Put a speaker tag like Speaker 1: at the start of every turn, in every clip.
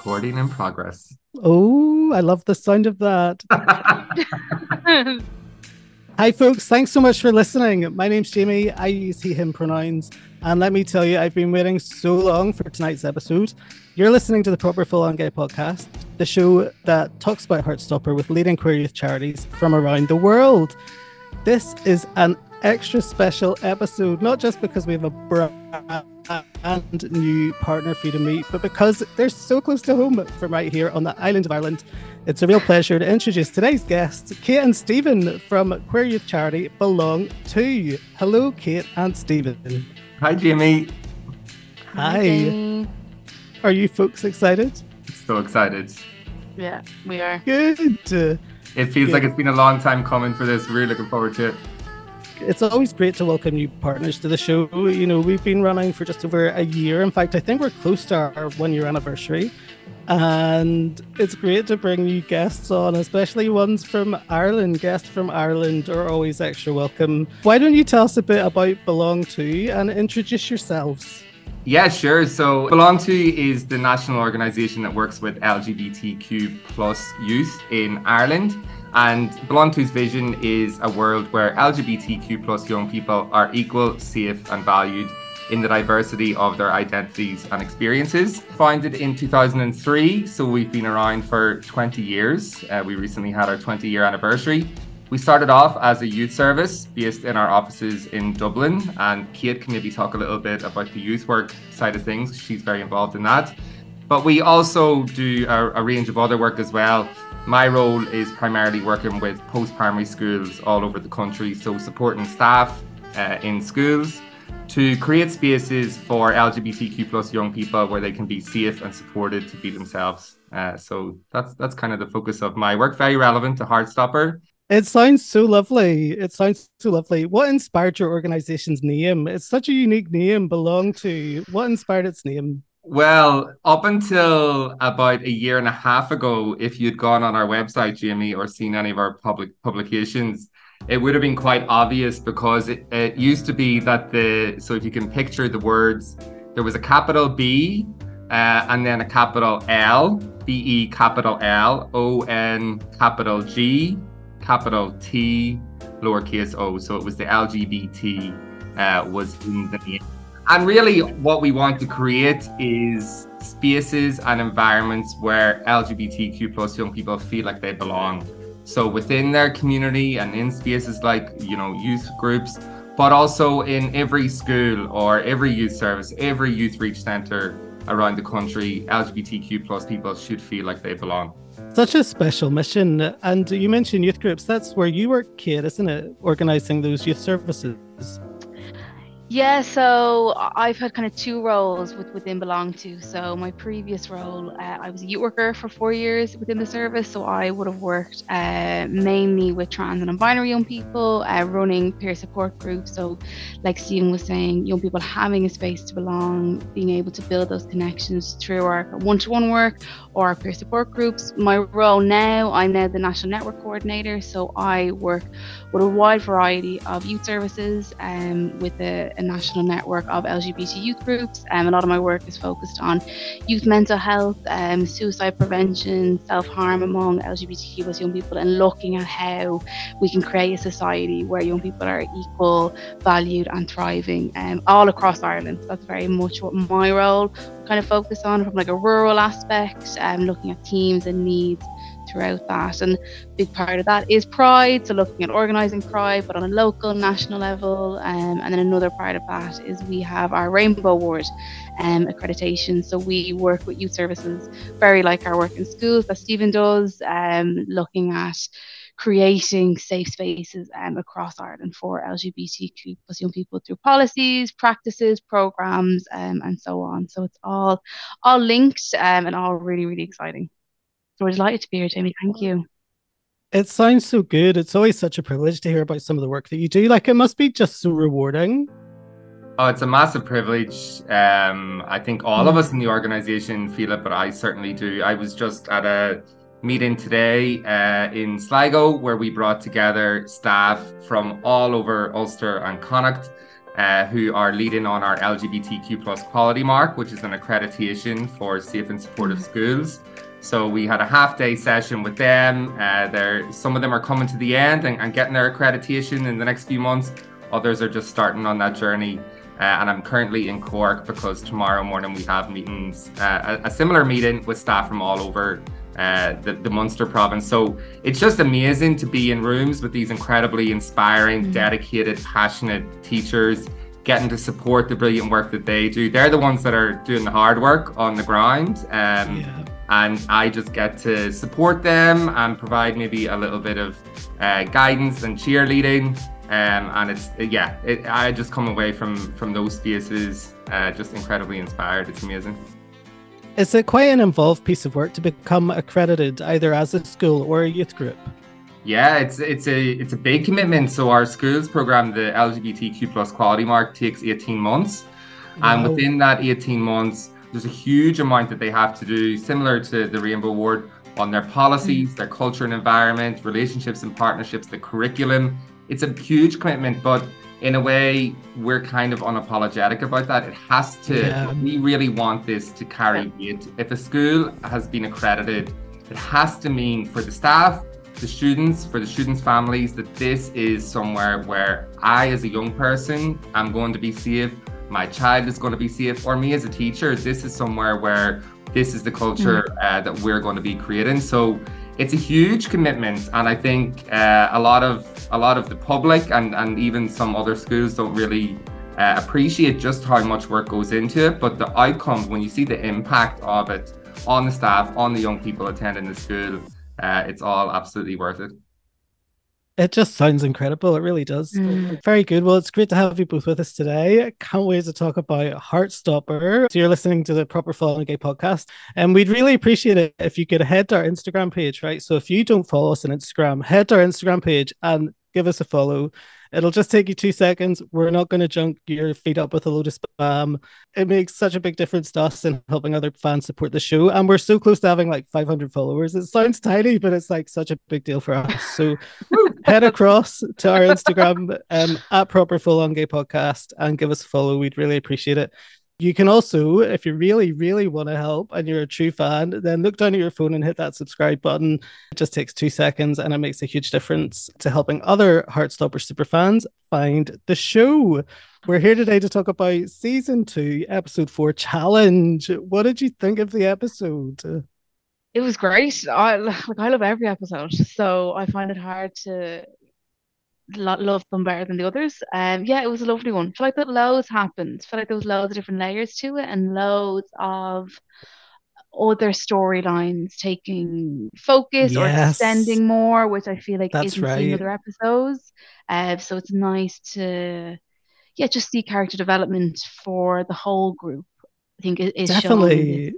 Speaker 1: Recording in progress.
Speaker 2: Oh, I love the sound of that. Hi, folks. Thanks so much for listening. My name's Jamie. I use he, him pronouns. And let me tell you, I've been waiting so long for tonight's episode. You're listening to the Proper Full On Gay podcast, the show that talks about Heartstopper with leading queer youth charities from around the world. This is an extra special episode, not just because we have a brand new partner for you to meet, but because they're so close to home from right here on the island of Ireland. It's a real pleasure to introduce today's guests, Kate and Stephen from queer youth charity Belong To. Hello, Kate and Stephen.
Speaker 1: Hi, Jamie.
Speaker 2: Hi.
Speaker 3: Jamie.
Speaker 2: Are you folks excited?
Speaker 1: So excited.
Speaker 3: Yeah, we are.
Speaker 2: Good.
Speaker 1: It feels like it's been a long time coming for this. Really looking forward to it.
Speaker 2: It's always great to welcome new partners to the show. You know, we've been running for just over a year. In fact, I think we're close to our 1 year anniversary. And it's great to bring new guests on, especially ones from Ireland. Guests from Ireland are always extra welcome. Why don't you tell us a bit about Belong To and introduce yourselves?
Speaker 1: Yeah, sure. So Belong To is the national organisation that works with LGBTQ plus youth in Ireland. And Belong To's vision is a world where LGBTQ plus young people are equal, safe and valued in the diversity of their identities and experiences. Founded in 2003, so we've been around for 20 years. We recently had our 20-year anniversary. We started off as a youth service based in our offices in Dublin, and Kate can maybe talk a little bit about the youth work side of things. She's very involved in that. But we also do a range of other work as well. My role is primarily working with post-primary schools all over the country, so supporting staff in schools to create spaces for LGBTQ plus young people where they can be safe and supported to be themselves. So that's kind of the focus of my work, very relevant to Heartstopper.
Speaker 2: It sounds so lovely. It sounds so lovely. What inspired your organization's name? It's such a unique name, Belong To. What inspired its name?
Speaker 1: Well, up until about a year and a half ago, if you'd gone on our website, Jamie, or seen any of our public publications, it would have been quite obvious because it used to be that so if you can picture the words, there was a capital B and then a capital L, B-E capital L, O-N capital G, capital T, lowercase o. So it was the LGBT was in the name. And really what we want to create is spaces and environments where LGBTQ plus young people feel like they belong. So within their community and in spaces like, you know, youth groups, but also in every school or every youth service, every youth reach centre around the country, LGBTQ plus people should feel like they belong.
Speaker 2: Such a special mission. And you mentioned youth groups. That's where you work, Kate, isn't it? Organising those youth services.
Speaker 3: Yeah, so I've had kind of two roles within Belong To. So my previous role, I was a youth worker for 4 years within the service. So I would have worked mainly with trans and non-binary young people, running peer support groups. So like Stephen was saying, young people having a space to belong, being able to build those connections through our one-to-one work or our peer support groups. My role now, I'm now the National Network Coordinator. So I work with a wide variety of youth services with a national network of LGBT youth groups. A lot of my work is focused on youth mental health, suicide prevention, self-harm among LGBTQ plus young people, and looking at how we can create a society where young people are equal, valued and thriving all across Ireland. That's very much what my role kind of focus on from like a rural aspect, looking at teams and needs throughout that. And a big part of that is Pride, so looking at organising Pride but on a local, national level, and then another part of that is we have our Rainbow Award accreditation. So we work with youth services very like our work in schools that Stephen does, looking at creating safe spaces across Ireland for LGBTQ plus young people through policies, practices, programmes, and so on. So it's all linked and all really, really exciting. So we're delighted to be here, Jamie. Thank you.
Speaker 2: It sounds so good. It's always such a privilege to hear about some of the work that you do. Like, it must be just so rewarding.
Speaker 1: Oh, it's a massive privilege. I think all of us in the organisation feel it, but I certainly do. I was just at a meeting today in Sligo where we brought together staff from all over Ulster and Connacht who are leading on our LGBTQ plus quality mark, which is an accreditation for safe and supportive schools. So we had a half-day session with them. Some of them are coming to the end and getting their accreditation in the next few months. Others are just starting on that journey. And I'm currently in Cork because tomorrow morning we have meetings, a similar meeting with staff from all over the Munster province. So it's just amazing to be in rooms with these incredibly inspiring, dedicated, passionate teachers, getting to support the brilliant work that they do. They're the ones that are doing the hard work on the ground. And I just get to support them and provide maybe a little bit of guidance and cheerleading. And I just come away from those spaces just incredibly inspired. It's amazing.
Speaker 2: Is it quite an involved piece of work to become accredited either as a school or a youth group?
Speaker 1: Yeah, it's a big commitment. So our schools program, the LGBTQ plus quality mark, takes 18 months. Wow. And within that 18 months, there's a huge amount that they have to do, similar to the Rainbow Award, on their policies, their culture and environment, relationships and partnerships, the curriculum. It's a huge commitment, but in a way, we're kind of unapologetic about that. It has to, we really want this to carry weight. If a school has been accredited, it has to mean for the staff, the students, for the students' families, that this is somewhere where I, as a young person, am going to be safe, my child is going to be safe, or me as a teacher, this is somewhere where this is the culture that we're going to be creating. So it's a huge commitment, and I think a lot of the public and even some other schools don't really appreciate just how much work goes into it. But the outcome, when you see the impact of it on the staff, on the young people attending the school, it's all absolutely worth it.
Speaker 2: It just sounds incredible. It really does. Very good. Well, it's great to have you both with us today. I can't wait to talk about Heartstopper. So you're listening to the Proper Full On Gay podcast, and we'd really appreciate it if you could head to our Instagram page, right? So if you don't follow us on Instagram, head to our Instagram page and give us a follow. It'll just take you 2 seconds. We're not going to junk your feed up with a load of spam. It makes such a big difference to us in helping other fans support the show. And we're so close to having like 500 followers. It sounds tiny, but it's like such a big deal for us. So head across to our Instagram at Proper Full On Gay Podcast and give us a follow. We'd really appreciate it. You can also, if you really, really want to help and you're a true fan, then look down at your phone and hit that subscribe button. It just takes 2 seconds and it makes a huge difference to helping other Heartstopper superfans find the show. We're here today to talk about Season 2, Episode 4 Challenge. What did you think of the episode?
Speaker 3: It was great. I love every episode, so I find it hard to love them better than the others. It was a lovely one. I feel like that loads happened. I feel like there was loads of different layers to it and loads of other storylines taking focus or extending more, which I feel like isn't seen in other episodes. So it's nice to just see character development for the whole group. I think it is definitely.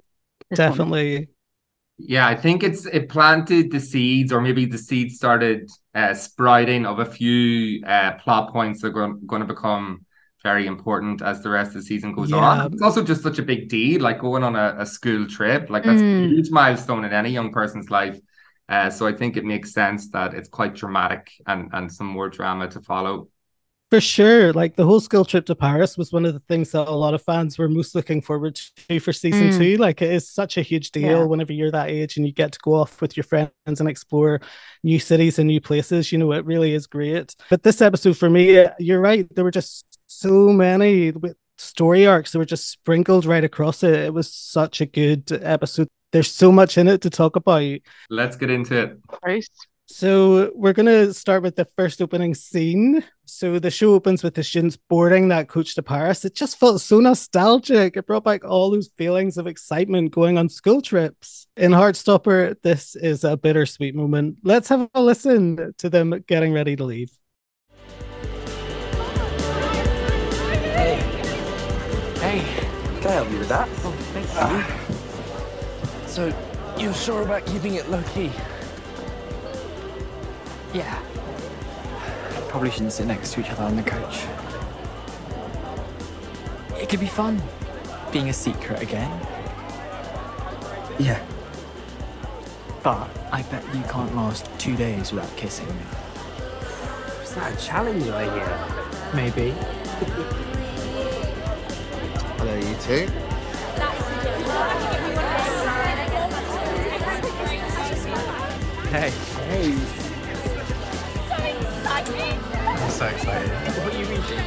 Speaker 1: Yeah, I think it planted the seeds, or maybe the seeds started sprouting of a few plot points that are going to become very important as the rest of the season goes on. It's also just such a big deal, like going on a school trip. Like that's a huge milestone in any young person's life. So I think it makes sense that it's quite dramatic and some more drama to follow.
Speaker 2: For sure. Like the whole school trip to Paris was one of the things that a lot of fans were most looking forward to for Season 2. Like it is such a huge deal whenever you're that age and you get to go off with your friends and explore new cities and new places. You know, it really is great. But this episode for me, you're right. There were just so many story arcs that were just sprinkled right across it. It was such a good episode. There's so much in it to talk about.
Speaker 1: Let's get into it.
Speaker 3: Right.
Speaker 2: So we're going to start with the first opening scene. So the show opens with the students boarding that coach to Paris. It just felt so nostalgic. It brought back all those feelings of excitement going on school trips. In Heartstopper, this is a bittersweet moment. Let's have a listen to them getting ready to leave.
Speaker 4: Hey, can I help you with that? Oh, thank you. So, you're sure about keeping it low-key? Yeah. Probably shouldn't sit next to each other on the coach. It could be fun, being a secret again. Yeah. But I bet you can't last 2 days without kissing me.
Speaker 5: Is that a challenge I hear?
Speaker 4: Maybe.
Speaker 5: Hello, you two.
Speaker 6: Hey.
Speaker 4: Hey.
Speaker 6: I'm so excited. What are you reading?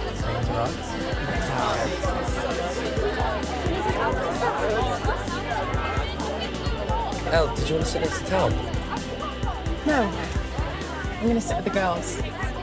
Speaker 4: Elle, did you want to sit next to Tal?
Speaker 7: No, I'm going to sit with the girls.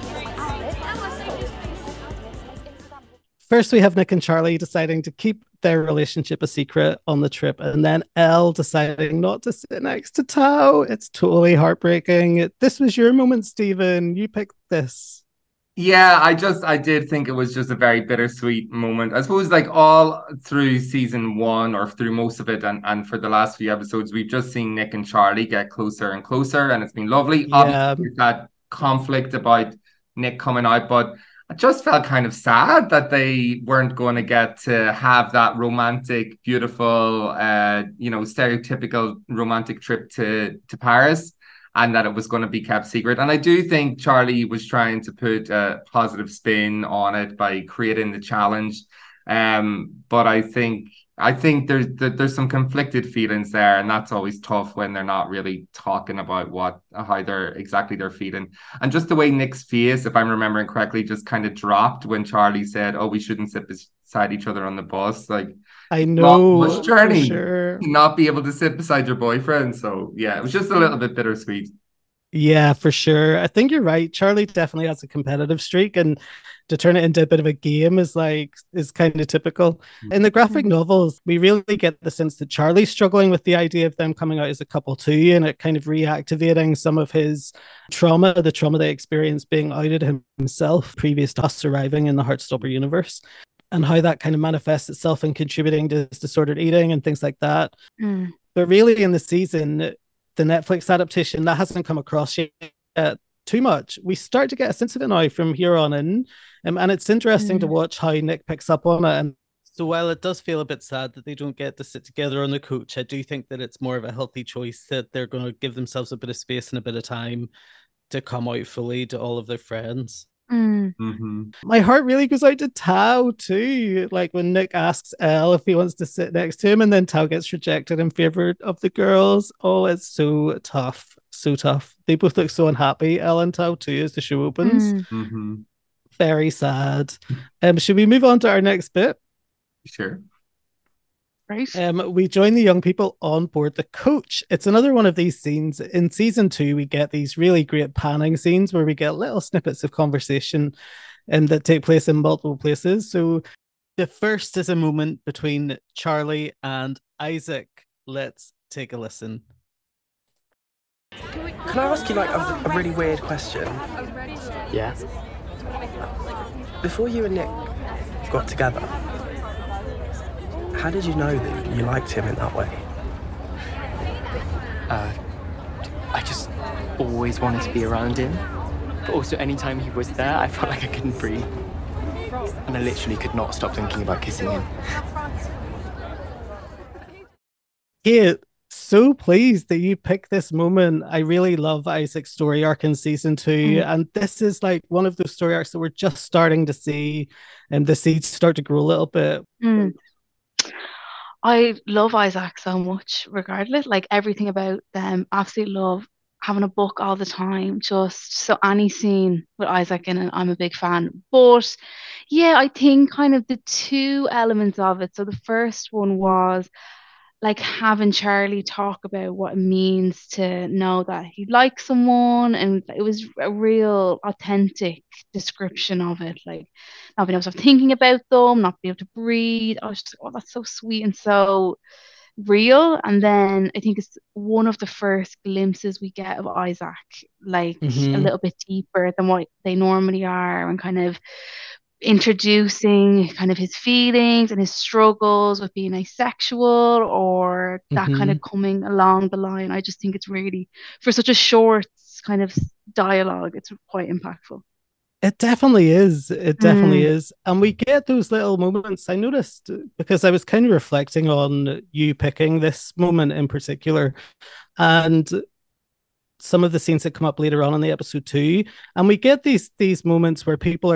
Speaker 2: First, we have Nick and Charlie deciding to keep their relationship a secret on the trip, and then Elle deciding not to sit next to Tao. It's totally heartbreaking. This was your moment, Stephen. You picked this.
Speaker 1: Yeah, I did think it was just a very bittersweet moment. I suppose like all through season one or through most of it and for the last few episodes, we've just seen Nick and Charlie get closer and closer, and it's been lovely.
Speaker 2: Yeah.
Speaker 1: Obviously, there's that conflict about Nick coming out, but I just felt kind of sad that they weren't going to get to have that romantic, beautiful, stereotypical romantic trip to Paris, and that it was going to be kept secret. And I do think Charlie was trying to put a positive spin on it by creating the challenge. But I think there's some conflicted feelings there, and that's always tough when they're not really talking about how they're feeling. And just the way Nick's face, if I'm remembering correctly, just kind of dropped when Charlie said, "Oh, we shouldn't sit beside each other on the bus." Like,
Speaker 2: I know,
Speaker 1: much journey
Speaker 2: sure.
Speaker 1: to not be able to sit beside your boyfriend. So yeah, it was just a little bit bittersweet.
Speaker 2: Yeah, for sure. I think you're right. Charlie definitely has a competitive streak, and to turn it into a bit of a game is kind of typical. In the graphic novels, we really get the sense that Charlie's struggling with the idea of them coming out as a couple too, and it kind of reactivating some of his trauma, the trauma they experienced being outed himself previous to us arriving in the Heartstopper universe, and how that kind of manifests itself in contributing to disordered eating and things like that. But really in the season, the Netflix adaptation, that hasn't come across yet too much. We start to get a sense of it now from here on in. And it's interesting to watch how Nick picks up on it. And so while it does feel a bit sad that they don't get to sit together on the coach, I do think that it's more of a healthy choice that they're going to give themselves a bit of space and a bit of time to come out fully to all of their friends. My heart really goes out to Tao too. Like when Nick asks Elle if he wants to sit next to him, and then Tao gets rejected in favor of the girls. Oh, it's so tough. So tough. They both look so unhappy, Elle and Tao too, as the show opens. Very sad. Should we move on to our next bit?
Speaker 1: Sure.
Speaker 3: Right.
Speaker 2: We join the young people on board the coach. It's another one of these scenes. In season 2, we get these really great panning scenes where we get little snippets of conversation that take place in multiple places. So the first is a moment between Charlie and Isaac. Let's take a listen.
Speaker 4: Can I ask you like a really weird question?
Speaker 6: Yeah.
Speaker 4: Before you and Nick got together, how did you know that you liked him in that way?
Speaker 6: I just always wanted to be around him. But also anytime he was there, I felt like I couldn't breathe. And I literally could not stop thinking about kissing him.
Speaker 2: Yeah, so pleased that you picked this moment. I really love Isaac's story arc in season 2. And this is like one of those story arcs that we're just starting to see and the seeds start to grow a little bit.
Speaker 3: I love Isaac so much, regardless. Like everything about them, absolutely love having a book all the time. Just so any scene with Isaac in it, I'm a big fan. But yeah, I think kind of the two elements of it. So the first one was like having Charlie talk about what it means to know that he likes someone, and it was a real authentic description of it, like not being able to stop thinking about them, not being able to breathe. I was just like, oh, that's so sweet and so real. And then I think it's one of the first glimpses we get of Isaac, like a little bit deeper than what they normally are, and kind of introducing kind of his feelings and his struggles with being asexual, or that kind of coming along the line. I just think it's really, for such a short kind of dialogue, it's quite impactful.
Speaker 2: It definitely is. It definitely is. And we get those little moments. I noticed, because I was kind of reflecting on you picking this moment in particular, and some of the scenes that come up later on in the episode too. And we get these moments where people are just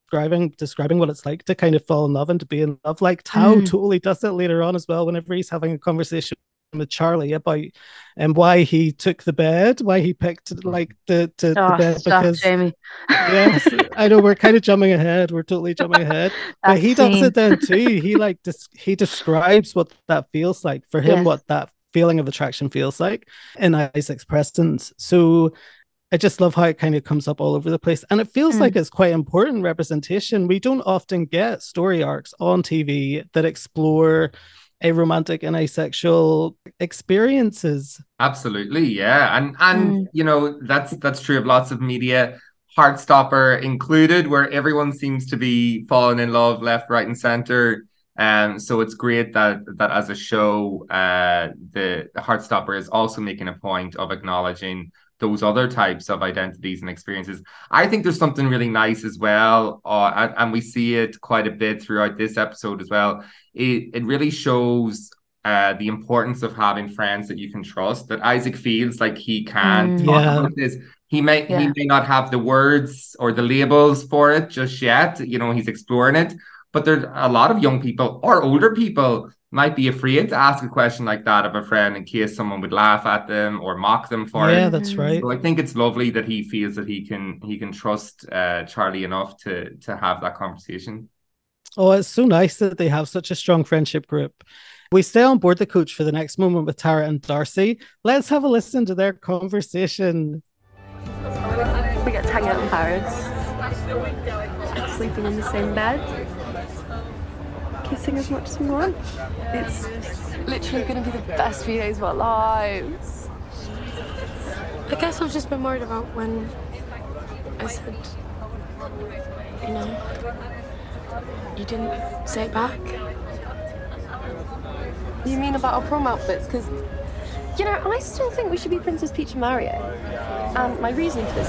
Speaker 2: describing what it's like to kind of fall in love and to be in love. Like Tao totally does it later on as well, whenever he's having a conversation with Charlie about why he took the bed, why he picked like the bed, because
Speaker 3: Jamie.
Speaker 2: Yes, I know we're kind of jumping ahead. We're totally jumping ahead. But he does it then too. He like he describes what that feels like for him, what that feeling of attraction feels like in Isaac's presence. So I just love how it kind of comes up all over the place. And it feels like it's quite important representation. We don't often get story arcs on TV that explore a romantic and asexual experiences.
Speaker 1: Absolutely, yeah. And you know, that's true of lots of media, Heartstopper included, where everyone seems to be falling in love left, right, and center. So it's great that as a show, the Heartstopper is also making a point of acknowledging those other types of identities and experiences. I think there's something really nice as well, and we see it quite a bit throughout this episode as well. It really shows the importance of having friends that you can trust, that Isaac feels like he can talk about this. He may not have the words or the labels for it just yet. You know, he's exploring it. But there's a lot of young people or older people might be afraid to ask a question like that of a friend in case someone would laugh at them or mock them for it.
Speaker 2: Yeah, that's right.
Speaker 1: So I think it's lovely that he feels that he can trust Charlie enough to have that conversation.
Speaker 2: Oh, it's so nice that they have such a strong friendship group. We stay on board the coach for the next moment with Tara and Darcy. Let's have a listen to their conversation.
Speaker 8: We get to hang out in Paris, sleeping in the same bed, kissing as much as we want. It's literally going to be the best few days of our lives.
Speaker 9: I guess I've just been worried about when I said, you know, you didn't say it back.
Speaker 8: You mean about our prom outfits? Because, you know, I still think we should be Princess Peach and Mario. And my reasoning for this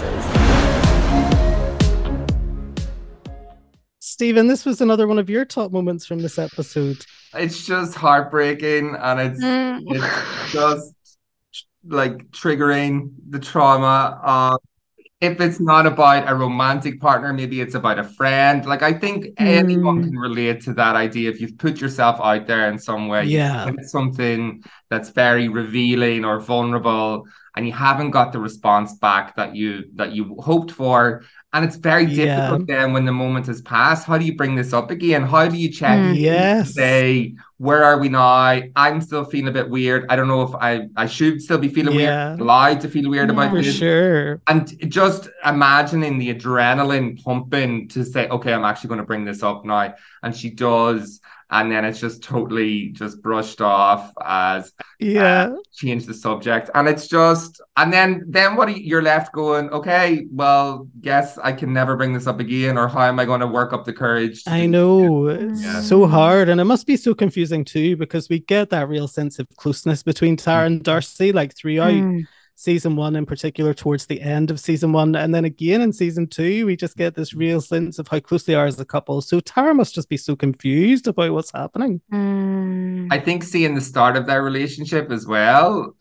Speaker 8: is...
Speaker 2: Stephen, this was another one of your top moments from this episode.
Speaker 1: It's just heartbreaking, and it's just like triggering the trauma. If it's not about a romantic partner, maybe it's about a friend. Like, I think anyone can relate to that idea. If you've put yourself out there in some way, it's something that's very revealing or vulnerable, and you haven't got the response back that you hoped for. And it's very difficult then when the moment has passed. How do you bring this up again? How do you check? Say, where are we now? I'm still feeling a bit weird. I don't know if I should still be feeling weird. I'm allowed to feel weird about this.
Speaker 2: For sure.
Speaker 1: And just imagining the adrenaline pumping to say, okay, I'm actually going to bring this up now. And she does. And then it's just totally just brushed off as change the subject. And it's just, and then what you're left going, okay, well, guess I can never bring this up again, or how am I going to work up the courage?
Speaker 2: I know, it's so hard. And it must be so confusing too, because we get that real sense of closeness between Tara and Darcy, like throughout season one, in particular towards the end of season one, and then again in season two, we just get this real sense of how close they are as a couple. So Tara must just be so confused about what's happening.
Speaker 1: I think seeing the start of their relationship as well,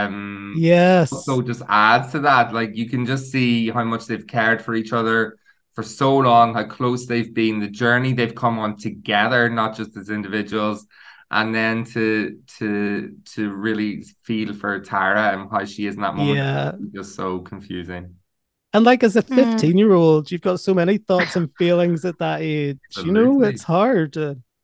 Speaker 1: so just adds to that. Like, you can just see how much they've cared for each other for so long, how close they've been, the journey they've come on together, not just as individuals. And then to really feel for Tara and how she is in that moment, just so confusing.
Speaker 2: And like, as a 15-year-old, you've got so many thoughts and feelings at that age. Absolutely. You know, it's hard.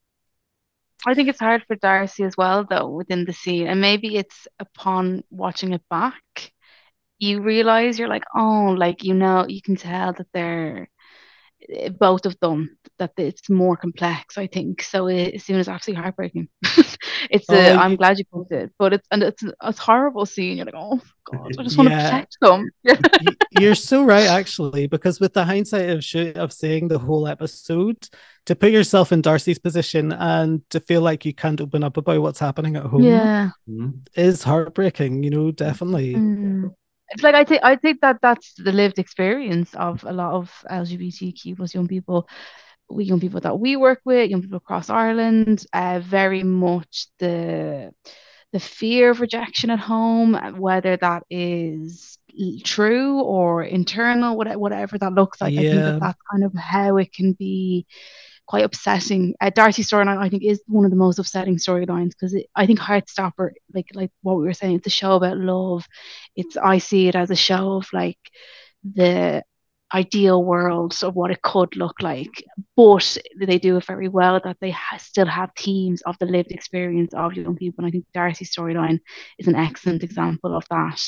Speaker 3: I think it's hard for Darcy as well, though, within the scene. And maybe it's upon watching it back, you realize you're like, oh, like, you know, you can tell that they're both of them, that it's more complex, I think. So as soon as actually heartbreaking. I'm glad you put it, but it's a horrible scene. You're like, oh God, I just want to protect them.
Speaker 2: You're so right, actually, because with the hindsight of seeing the whole episode, to put yourself in Darcy's position and to feel like you can't open up about what's happening at home is heartbreaking, you know, definitely.
Speaker 3: It's like, I think that's the lived experience of a lot of LGBTQ plus young people that we work with, young people across Ireland. Very much the fear of rejection at home, whether that is true or internal, whatever that looks like. I think
Speaker 2: Yeah.
Speaker 3: that's kind of how it can be quite upsetting. Darcy's storyline, I think, is one of the most upsetting storylines because I think Heartstopper, like what we were saying, it's a show about love. I see it as a show of like the ideal world of what it could look like, but they do it very well that they still have themes of the lived experience of young people. And I think Darcy's storyline is an excellent example of that.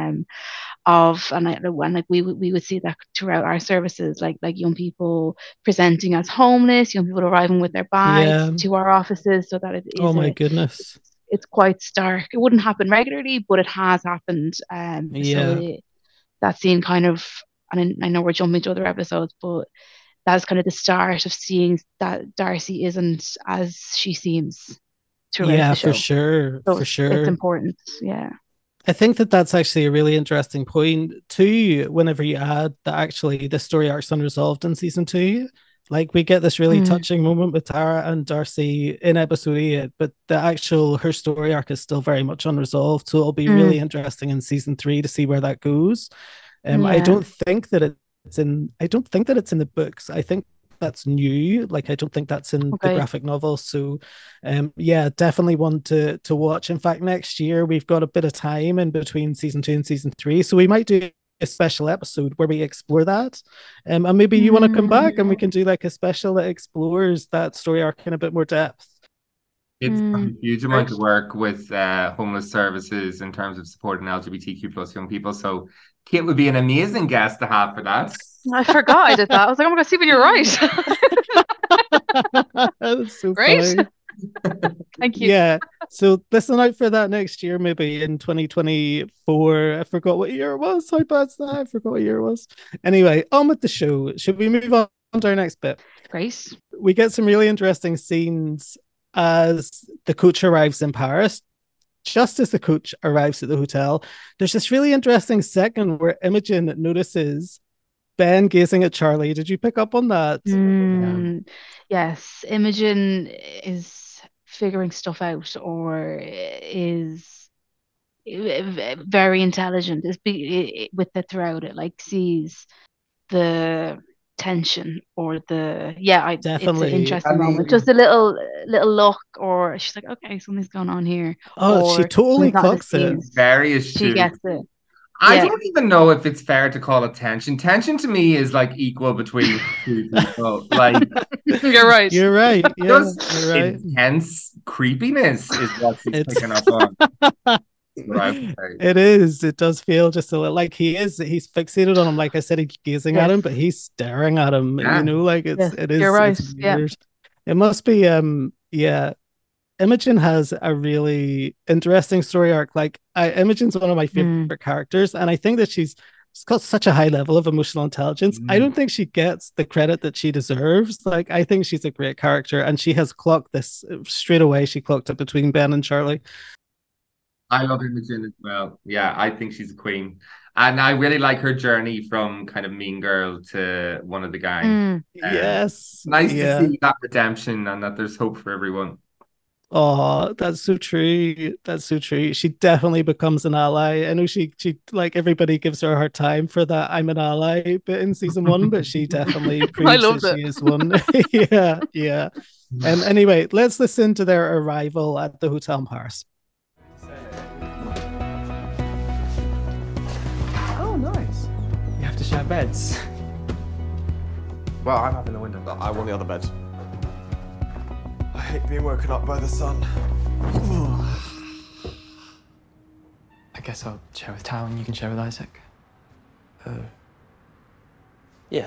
Speaker 3: And we would see that throughout our services, like young people presenting as homeless, young people arriving with their bags to our offices, so that it is.
Speaker 2: Oh my goodness.
Speaker 3: It's quite stark. It wouldn't happen regularly, but it has happened. So that scene kind of, and I know we're jumping to other episodes, but that's kind of the start of seeing that Darcy isn't as she seems throughout the show.
Speaker 2: For sure.
Speaker 3: So
Speaker 2: for sure.
Speaker 3: It's important. Yeah.
Speaker 2: I think that's actually a really interesting point too, whenever you add that actually the story arc's unresolved in season 2. Like we get this really touching moment with Tara and Darcy in episode 8, but her story arc is still very much unresolved. So it'll be really interesting in season 3 to see where that goes. I don't think that it's in the books. I think that's new. Like I don't think that's in the graphic novel. So definitely one to watch. In fact, next year we've got a bit of time in between season 2 and season 3. So we might do a special episode where we explore that. And maybe you want to come back and we can do like a special that explores that story arc in a bit more depth.
Speaker 1: It's a huge amount of work with homeless services in terms of supporting LGBTQ plus young people. So Kate would be an amazing guest to have for that.
Speaker 3: I forgot I did that. I was like, oh my God, Stephen, you're right.
Speaker 2: That's so
Speaker 3: great.
Speaker 2: Funny.
Speaker 3: Thank you.
Speaker 2: Yeah. So listen out for that next year, maybe in 2024. I forgot what year it was. How bad's that? I forgot what year it was. Anyway, on with the show. Should we move on to our next bit?
Speaker 3: Great.
Speaker 2: We get some really interesting scenes as the coach arrives in Paris. Just as the coach arrives at the hotel, there's this really interesting second where Imogen notices Ben gazing at Charlie. Did you pick up on that?
Speaker 3: Yes. Imogen is figuring stuff out, or is very intelligent. With it throughout it, like sees the tension or definitely it's an interesting moment. Just a little look, or she's like, okay, something's going on here.
Speaker 2: She totally clocks it.
Speaker 1: Very astute.
Speaker 3: She gets it.
Speaker 1: I don't even know if it's fair to call it tension. Tension to me is like equal between two people. Like
Speaker 3: you're right.
Speaker 2: You're right. Yeah,
Speaker 1: just
Speaker 2: you're right.
Speaker 1: Intense creepiness is what she's picking up on.
Speaker 2: It is. It does feel just a little like he's fixated on him. Like I said, he's gazing at him, but he's staring at him. You know, like it is.
Speaker 3: You're right.
Speaker 2: It must be. Imogen has a really interesting story arc. Like Imogen's one of my favorite characters, and I think that she's got such a high level of emotional intelligence. I don't think she gets the credit that she deserves. Like I think she's a great character, and she has clocked this straight away. She clocked it between Ben and Charlie.
Speaker 1: I love Imogen as well. Yeah, I think she's a queen. And I really like her journey from kind of mean girl to one of the gang.
Speaker 2: Yes.
Speaker 1: Nice to see that redemption and that there's hope for everyone.
Speaker 2: Oh, that's so true. That's so true. She definitely becomes an ally. I know she like everybody gives her a hard time for that I'm an ally bit in season 1, but she definitely proves that she is one. Yeah. Anyway, let's listen to their arrival at the Hotel in Paris.
Speaker 10: Oh, nice.
Speaker 6: You have to share beds.
Speaker 10: Well, I'm having the window. I want the other bed. I hate being woken up by the sun.
Speaker 6: I guess I'll share with Tao and you can share with Isaac.
Speaker 4: Yeah.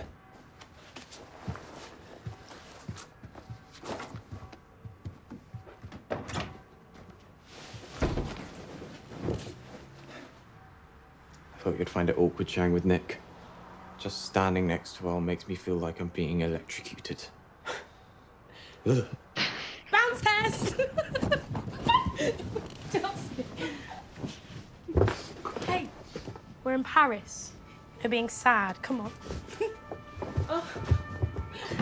Speaker 10: I thought you'd find it awkward sharing with Nick. Just standing next to her makes me feel like I'm being electrocuted. Ugh.
Speaker 7: Bounce test! Hey, we're in Paris. You're being sad. Come on. Oh,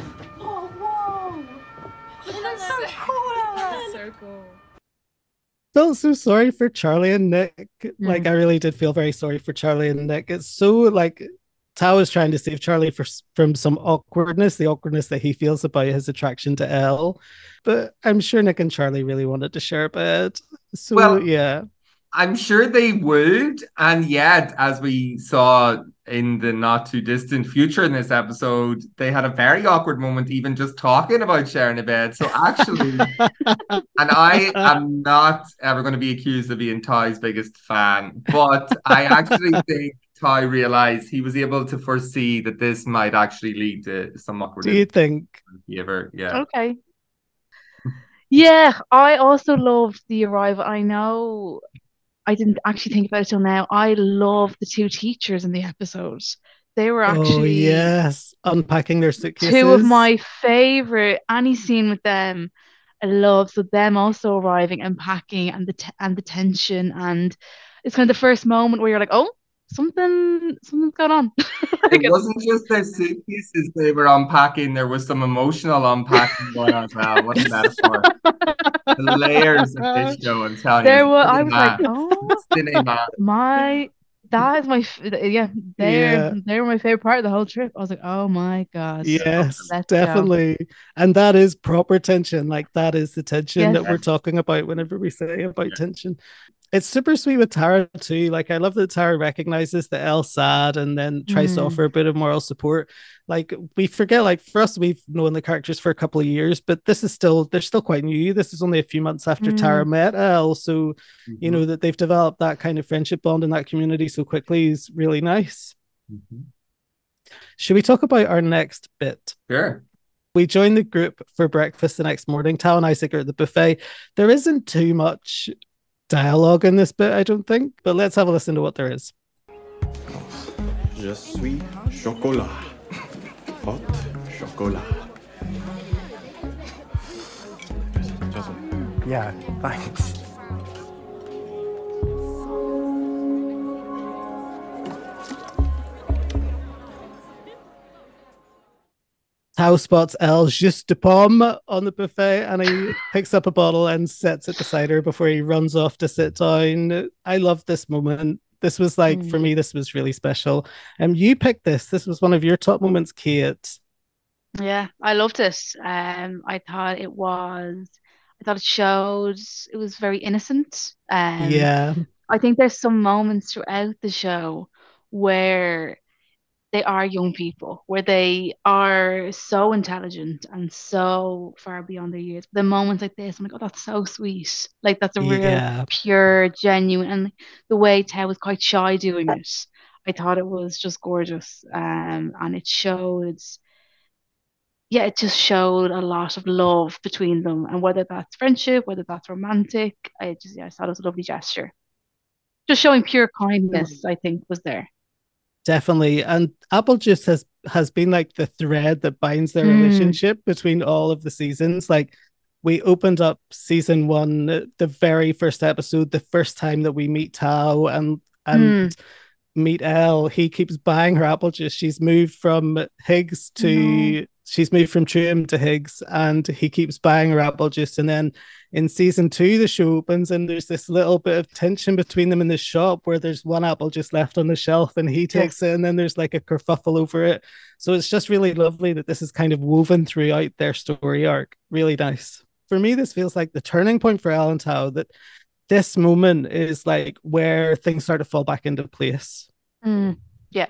Speaker 7: whoa! That's so cool.
Speaker 11: So cool.
Speaker 2: felt so sorry for Charlie and Nick. Like, I really did feel very sorry for Charlie and Nick. It's so like Tao is trying to save Charlie from some awkwardness, the awkwardness that he feels about his attraction to Elle. But I'm sure Nick and Charlie really wanted to share a bed. So,
Speaker 1: Well,
Speaker 2: yeah.
Speaker 1: I'm sure they would. And yet, as we saw in the not too distant future in this episode, they had a very awkward moment, even just talking about sharing a bed. So, actually, and I am not ever going to be accused of being Ty's biggest fan, but I actually think Ty realized he was able to foresee that this might actually lead to some awkwardness.
Speaker 2: Do you think?
Speaker 1: Ever? Yeah.
Speaker 3: Okay. Yeah, I also loved the arrival. I know I didn't actually think about it till now. I love the two teachers in the episode. They were
Speaker 2: Oh,
Speaker 3: actually
Speaker 2: yes. Unpacking their suitcases.
Speaker 3: two of my favorite. Any scene with them, I love. So them also arriving and packing, and the tension, and it's kind of the first moment where you're like, oh, something's going on.
Speaker 1: It wasn't just their suitcases they were unpacking, there was some emotional unpacking going on as well. Wasn't that for the layers of this show? I'm telling you.
Speaker 3: I was like, oh, that is my they're my favorite part of the whole trip. I was like, oh my god.
Speaker 2: Yes,
Speaker 3: Let's
Speaker 2: definitely.
Speaker 3: go.
Speaker 2: And that is proper tension. Like, that is the tension
Speaker 3: Yes.
Speaker 2: that we're talking about whenever we say about tension. It's super sweet with Tara too. Like, I love that Tara recognizes that Elle's sad and then tries to offer a bit of moral support. Like, we forget, like, for us, we've known the characters for a couple of years, but they're still quite new. This is only a few months after Tara met Elle. So, you know, that they've developed that kind of friendship bond in that community so quickly is really nice. Should we talk about our next bit?
Speaker 1: Sure.
Speaker 2: We join the group for breakfast the next morning. Tao and Isaac are at the buffet. There isn't too much dialogue in this bit, I don't think, but let's have a listen to what there is.
Speaker 10: Je suis chocolat. Hot chocolat.
Speaker 11: Yeah, thanks.
Speaker 2: Tao spots Elle juste de pomme on the buffet, and he picks up a bottle and sets it beside her before he runs off to sit down. I love this moment. This was like, for me, this was really special. You picked this. This was one of your top moments, Kate.
Speaker 3: Yeah, I loved it. I thought it showed it was very innocent.
Speaker 2: Yeah.
Speaker 3: I think there's some moments throughout the show where they are young people, where they are so intelligent and so far beyond their years. The moments like this, I'm like, oh, that's so sweet. Like, that's a real pure, genuine, and the way Tao was quite shy doing it, I thought it was just gorgeous. And it showed, it just showed a lot of love between them, and whether that's friendship, whether that's romantic, I thought it was a lovely gesture. Just showing pure kindness, I think, was there.
Speaker 2: Definitely. And Apple Juice has been like the thread that binds their relationship between all of the seasons. Like, we opened up season 1, the very first episode, the first time that we meet Tao and meet Elle. He keeps buying her apple juice. She's moved from Higgs to she's moved from Tuam to Higgs, and he keeps buying her apple juice. And then in season 2, the show opens and there's this little bit of tension between them in the shop where there's one apple just left on the shelf and he takes it, and then there's like a kerfuffle over it. So it's just really lovely that this is kind of woven throughout their story arc. Really nice. For me, this feels like the turning point for Elle and Tao, that this moment is like where things start to fall back into place.
Speaker 3: Yeah.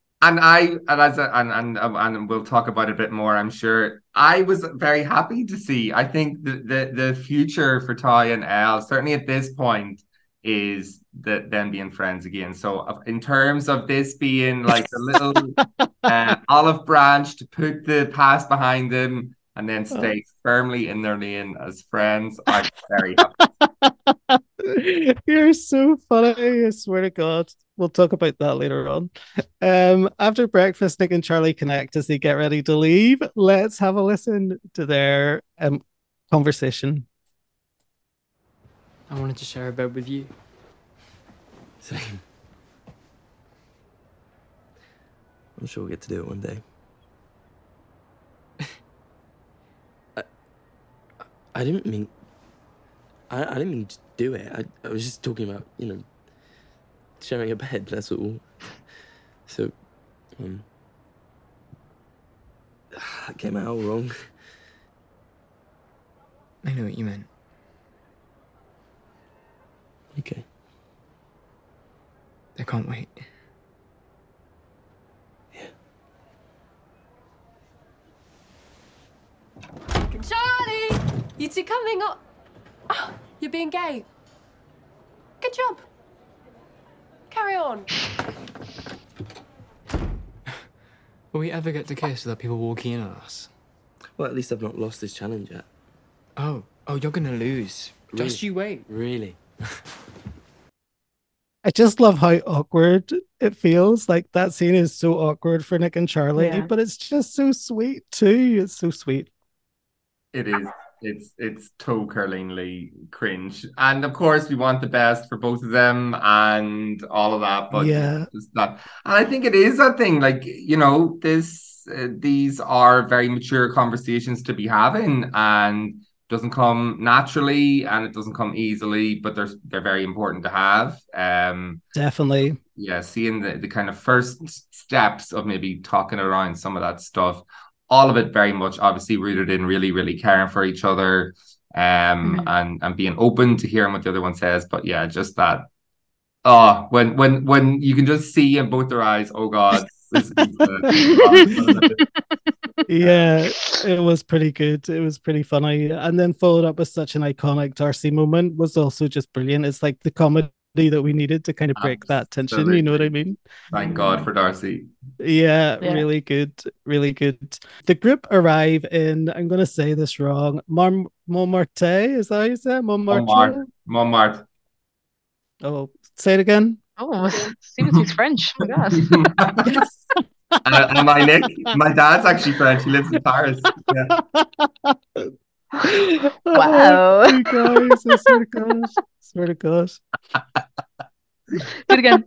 Speaker 1: And we'll talk about it a bit more, I'm sure. I was very happy to see. I think the future for Ty and Elle, certainly at this point, is them being friends again. So in terms of this being like a little olive branch to put the past behind them and then stay firmly in their lane as friends, I'm very happy.
Speaker 2: You're so funny, I swear to God. We'll talk about that later on. After breakfast, Nick and Charlie connect as they get ready to leave. Let's have a listen to their conversation.
Speaker 6: I wanted to share a bed with you.
Speaker 4: Same. I'm sure we'll get to do it one day. I didn't mean... I didn't mean to do it. I was just talking about, sharing a bed, that's all. So, that came out wrong.
Speaker 6: I know what you meant.
Speaker 4: Okay.
Speaker 6: I can't wait.
Speaker 8: Charlie! You two coming up? Oh, you're being gay. Good job. Carry on.
Speaker 6: Will we ever get to kiss without people walking in on us?
Speaker 4: Well, at least I've not lost this challenge yet.
Speaker 6: Oh, you're gonna lose.
Speaker 4: Really?
Speaker 6: Just you wait.
Speaker 4: Really?
Speaker 2: I just love how awkward it feels. Like that scene is so awkward for Nick and Charlie, but it's just so sweet too. It's so sweet.
Speaker 1: It is. It's toe curlingly cringe, and of course we want the best for both of them and all of that. But it's not. And I think it is a thing. Like these are very mature conversations to be having, and doesn't come naturally and it doesn't come easily, but they're very important to have.
Speaker 2: Definitely.
Speaker 1: Yeah, seeing the kind of first steps of maybe talking around some of that stuff. All of it very much obviously rooted in really, really caring for each other, and being open to hearing what the other one says. But yeah, just that. Oh, when you can just see in both their eyes, oh God, this is
Speaker 2: yeah, it was pretty good. It was pretty funny. And then followed up with such an iconic Darcy moment was also just brilliant. It's like the comedy that we needed to kind of break that tension. You know what I mean?
Speaker 1: Thank God for Darcy.
Speaker 2: Yeah, really good. Really good. The group arrive in, I'm going to say this wrong, Montmartre, is that how you say it?
Speaker 1: Montmartre.
Speaker 2: Oh, say it again.
Speaker 3: Oh, Steven speaks French. Oh my God.
Speaker 2: Yes.
Speaker 1: And my dad's actually French. He lives in Paris. Yeah.
Speaker 3: Wow.
Speaker 2: Oh, guys, I swear to gosh.
Speaker 3: Do it again.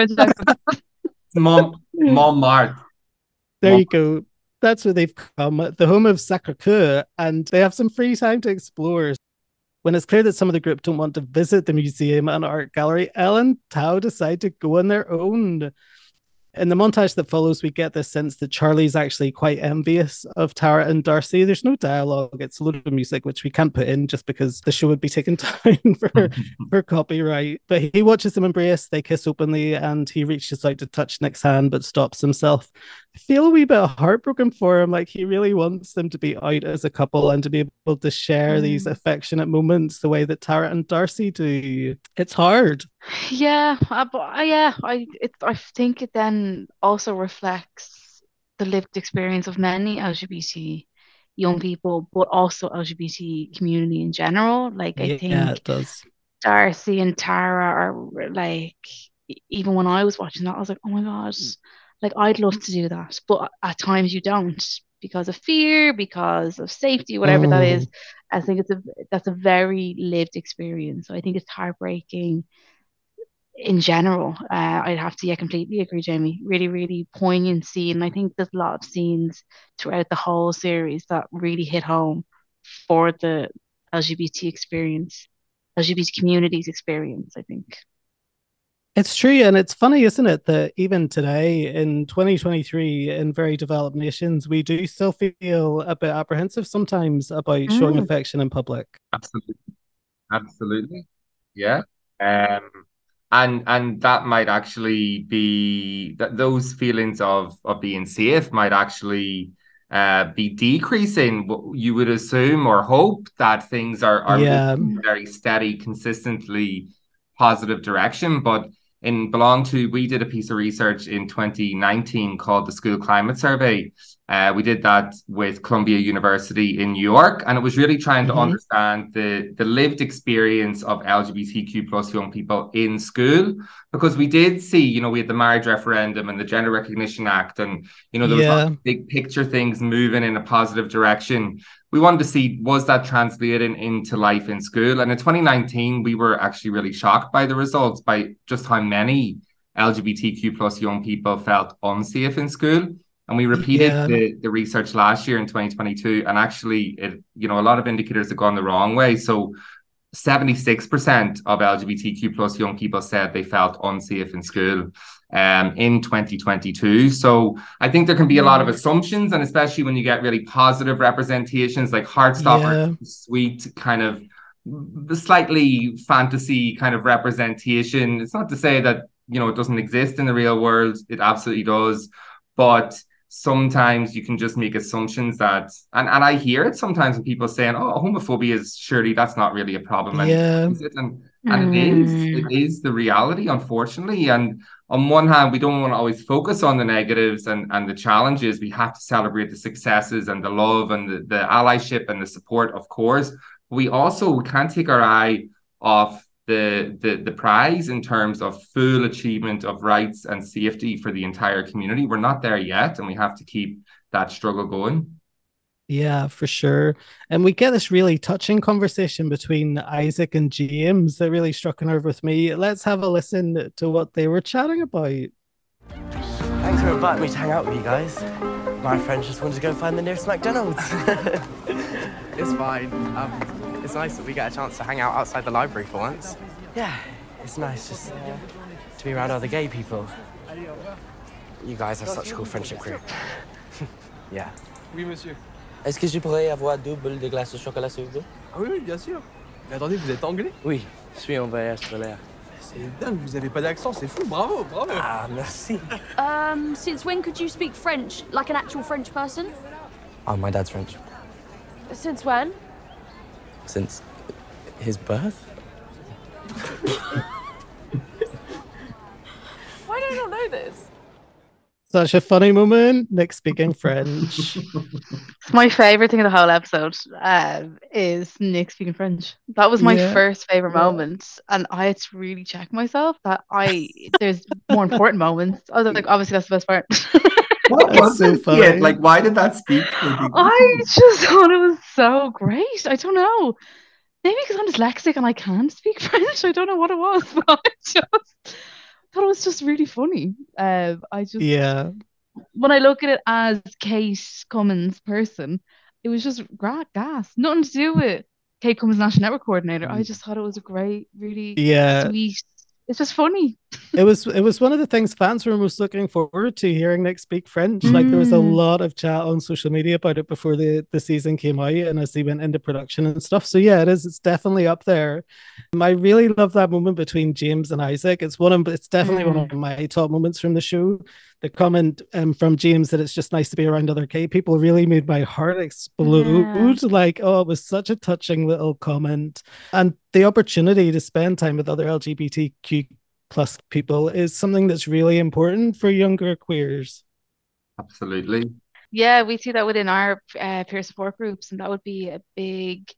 Speaker 1: Montmartre.
Speaker 2: There you go. That's where they've come, the home of Sacré-Cœur, and they have some free time to explore. When it's clear that some of the group don't want to visit the museum and art gallery, Elle and Tao decide to go on their own. In the montage that follows, we get this sense that Charlie's actually quite envious of Tara and Darcy. There's no dialogue. It's a load of music, which we can't put in just because the show would be taken down for copyright. But he watches them embrace, they kiss openly, and he reaches out to touch Nick's hand, but stops himself. I feel a wee bit heartbroken for him. Like, he really wants them to be out as a couple and to be able to share these affectionate moments the way that Tara and Darcy do. It's hard.
Speaker 3: Yeah, I think it then also reflects the lived experience of many LGBT young people, but also LGBT community in general. Like, I think
Speaker 2: it does.
Speaker 3: Darcy and Tara are like, even when I was watching that, I was like, oh my God, like I'd love to do that, but at times you don't, because of fear, because of safety, whatever that is. I think that's a very lived experience. So I think it's heartbreaking in general. I'd have to completely agree, Jamie. Really, really poignant scene. I think there's a lot of scenes throughout the whole series that really hit home for the LGBT experience, LGBT community's experience, I think.
Speaker 2: It's true, and it's funny, isn't it, that even today in 2023 in very developed nations, we do still feel a bit apprehensive sometimes about showing affection in public.
Speaker 1: Absolutely. Yeah. And that might actually be that those feelings of being safe might actually be decreasing. You would assume or hope that things are moving very steady, consistently positive direction. But in Belong To, we did a piece of research in 2019 called the School Climate Survey. We did that with Columbia University in New York, and it was really trying to understand the lived experience of LGBTQ plus young people in school, because we did see, we had the marriage referendum and the Gender Recognition Act, and there was lots of big picture things moving in a positive direction. We wanted to see, was that translating into life in school? And in 2019, we were actually really shocked by the results, by just how many LGBTQ plus young people felt unsafe in school. And we repeated the research last year in 2022. And actually, a lot of indicators have gone the wrong way. So 76% of LGBTQ plus young people said they felt unsafe in school in 2022. So I think there can be a lot of assumptions, and especially when you get really positive representations like Heartstopper, sweet kind of slightly fantasy kind of representation. It's not to say that, you know, it doesn't exist in the real world. It absolutely does. But sometimes you can just make assumptions that, and I hear it sometimes when people saying, oh, homophobia is surely that's not really a problem. And, and it is the reality, unfortunately. And on one hand, we don't want to always focus on the negatives and the challenges. We have to celebrate the successes and the love and the allyship and the support, of course. We also can't take our eye off the prize in terms of full achievement of rights and safety for the entire community. We're not there yet, and we have to keep that struggle going.
Speaker 2: Yeah, for sure. And we get this really touching conversation between Isaac and James that really struck a nerve with me. Let's have a listen to what they were chatting about.
Speaker 11: Thanks for inviting me to hang out with you guys. My friend just wanted to go find the nearest McDonald's.
Speaker 12: It's fine. It's nice that we get a chance to hang out outside the library for once.
Speaker 11: Yeah, it's nice just to be around other gay people. You guys have such a cool friendship group. Yeah.
Speaker 12: Oui, monsieur.
Speaker 11: Est-ce que je pourrais avoir deux bulles de glace au chocolat, s'il vous plaît?
Speaker 12: Ah oui, bien sûr. Mais attendez, vous êtes anglais?
Speaker 11: Oui, je suis en voyage scolaire.
Speaker 12: C'est dingue, vous avez pas d'accent, c'est fou, bravo, bravo.
Speaker 11: Ah, merci.
Speaker 13: Since when could you speak French, like an actual French person?
Speaker 11: Oh, my dad's French.
Speaker 13: Since when?
Speaker 11: Since his birth?
Speaker 13: Why do I not know this?
Speaker 2: Such a funny moment. Nick speaking French.
Speaker 3: My favorite thing of the whole episode is Nick speaking French. That was my first favorite moment, and I had to really check myself that there's more important moments. I was like, obviously that's the best part.
Speaker 1: What was so funny? Yeah, like, why did that speak?
Speaker 3: I just thought it was so great. I don't know. Maybe because I'm dyslexic and I can't speak French. I don't know what it was, but I just thought it was just really funny. When I look at it as Kate Cummins person, it was just gas. Nothing to do with Kate Cummins, National Network Coordinator. I just thought it was a great, really sweet. It's just funny. It was
Speaker 2: one of the things fans were most looking forward to, hearing Nick speak French. Like, there was a lot of chat on social media about it before the season came out and as he went into production and stuff. So yeah, it's definitely up there. I really love that moment between James and Isaac. It's definitely one of my top moments from the show. The comment from James that it's just nice to be around other gay people really made my heart explode. Like, oh, it was such a touching little comment. And the opportunity to spend time with other LGBTQ plus people is something that's really important for younger queers.
Speaker 1: Absolutely.
Speaker 3: Yeah, we see that within our peer support groups, and that would be a big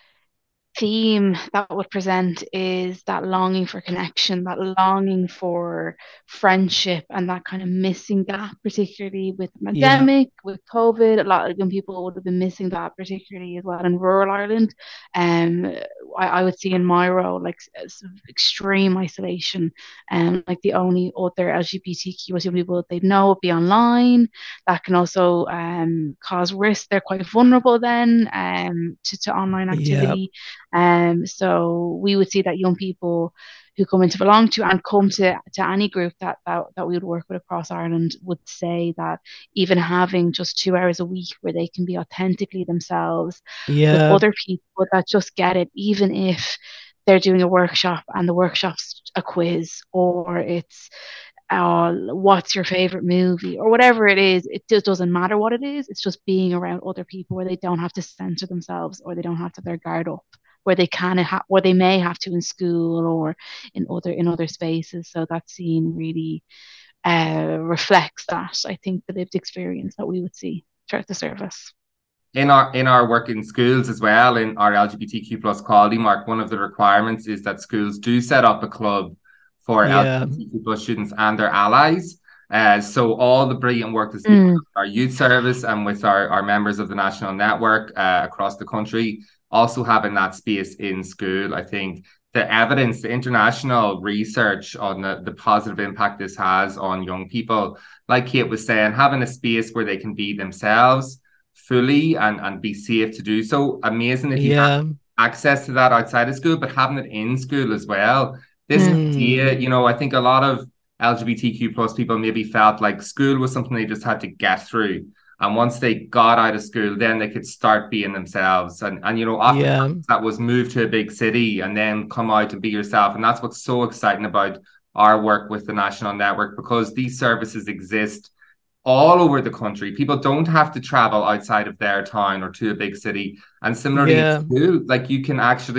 Speaker 3: theme that would present, is that longing for connection, that longing for friendship, and that kind of missing that, particularly with the pandemic, with COVID. A lot of young people would have been missing that, particularly as well in rural Ireland. I would see in my role like extreme isolation, and like the only other LGBTQ people they'd know would be online. That can also cause risk. They're quite vulnerable then to online activity. So we would see that young people who come in to belong to and come to any group that we would work with across Ireland would say that even having just 2 hours a week where they can be authentically themselves with other people that just get it, even if they're doing a workshop and the workshop's a quiz, or it's what's your favorite movie, or whatever it is, it just doesn't matter what it is. It's just being around other people where they don't have to censor themselves, or they don't have to have their guard up, where they where they may have to in school or in other spaces. So that scene really reflects that, I think, the lived experience that we would see throughout the service.
Speaker 1: In our work in schools as well, in our LGBTQ plus quality mark, one of the requirements is that schools do set up a club for LGBTQ plus students and their allies. So all the brilliant work that's been with our youth service and with our members of the national network across the country, also having that space in school. I think the evidence, the international research on the positive impact this has on young people, like Kate was saying, having a space where they can be themselves fully and be safe to do so. Amazing if you have access to that outside of school, but having it in school as well. This idea, you know, I think a lot of LGBTQ plus people maybe felt like school was something they just had to get through. And once they got out of school, then they could start being themselves. And you know, often that was move to a big city and then come out and be yourself. And that's what's so exciting about our work with the National Network, because these services exist all over the country. People don't have to travel outside of their town or to a big city. And similarly in school, like you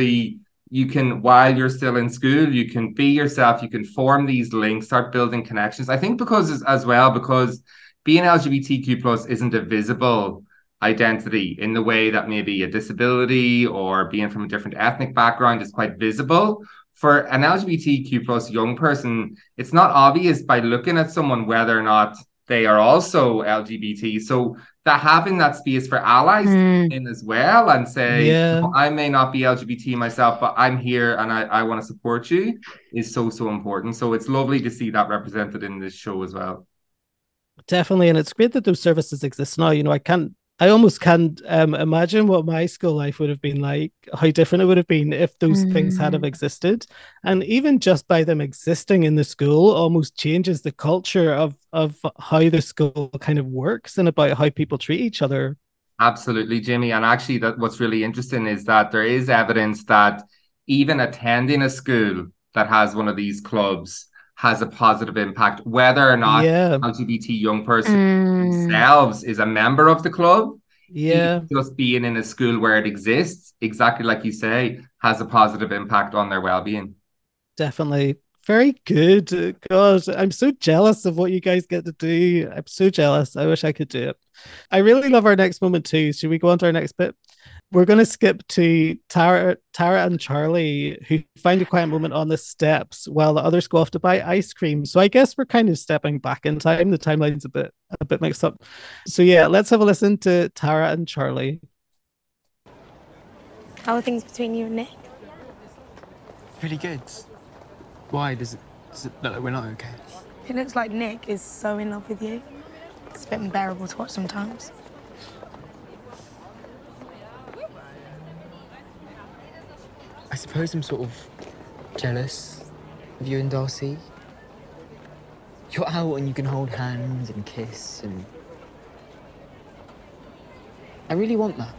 Speaker 1: can, while you're still in school, you can be yourself, you can form these links, start building connections. I think because being LGBTQ plus isn't a visible identity in the way that maybe a disability or being from a different ethnic background is quite visible. For an LGBTQ plus young person, it's not obvious by looking at someone whether or not they are also LGBT. So that having that space for allies in as well and say, I may not be LGBT myself, but I'm here and I want to support you is so important. So it's lovely to see that represented in this show as well.
Speaker 2: Definitely. And it's great that those services exist now. You know, I almost can't imagine what my school life would have been like, how different it would have been if those things had have existed. And even just by them existing in the school almost changes the culture of how the school kind of works and about how people treat each other.
Speaker 1: Absolutely, Jimmy. And actually, that what's really interesting is that there is evidence that even attending a school that has one of these clubs has a positive impact, whether or not LGBT young person themselves is a member of the club. Just being in a school where it exists, exactly like you say, has a positive impact on their well-being.
Speaker 2: Definitely. Very good. God, I'm so jealous of what you guys get to do. I'm so jealous. I wish I could do it. I really love our next moment too. Should we go on to our next bit? We're going to skip to Tara and Charlie, who find a quiet moment on the steps while the others go off to buy ice cream. So I guess we're kind of stepping back in time. The timeline's a bit mixed up. So yeah, let's have a listen to Tara and Charlie.
Speaker 7: How are things between you and Nick?
Speaker 6: Really good. Why? Does it look like we're not okay?
Speaker 7: It looks like Nick is so in love with you. It's a bit unbearable to watch sometimes.
Speaker 6: I suppose I'm sort of jealous of you and Darcy. You're out and you can hold hands and kiss and... I really want that.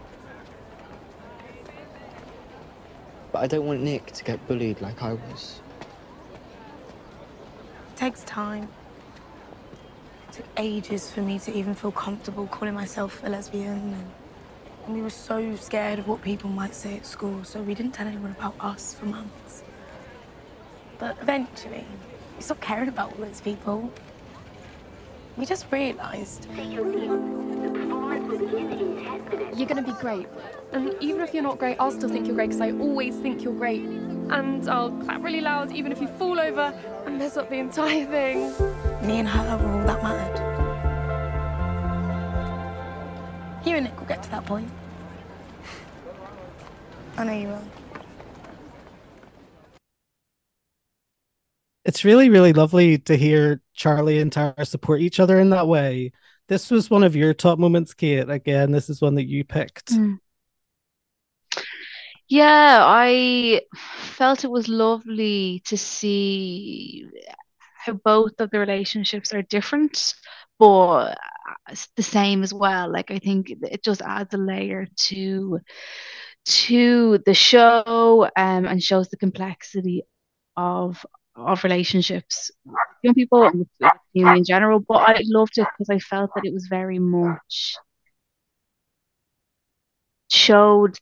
Speaker 6: But I don't want Nick to get bullied like I was.
Speaker 7: It takes time. It took ages for me to even feel comfortable calling myself a lesbian, and we were so scared of what people might say at school, so we didn't tell anyone about us for months. But eventually, we stopped caring about all those people. We just realised.
Speaker 8: You're gonna be great. And even if you're not great, I'll still think you're great because I always think you're great. And I'll clap really loud even if you fall over and mess up the entire thing.
Speaker 7: Me and her were all that mattered. You and Nick will get to that point. I know you will.
Speaker 2: It's really, really lovely to hear Charlie and Tara support each other in that way. This was one of your top moments, Kate. Again, this is one that you picked.
Speaker 3: Yeah, I felt it was lovely to see how both of the relationships are different, but the same as well. Like, I think it just adds a layer to the show, and shows the complexity of relationships, young people and with community in general. But I loved it because I felt that it was very much showed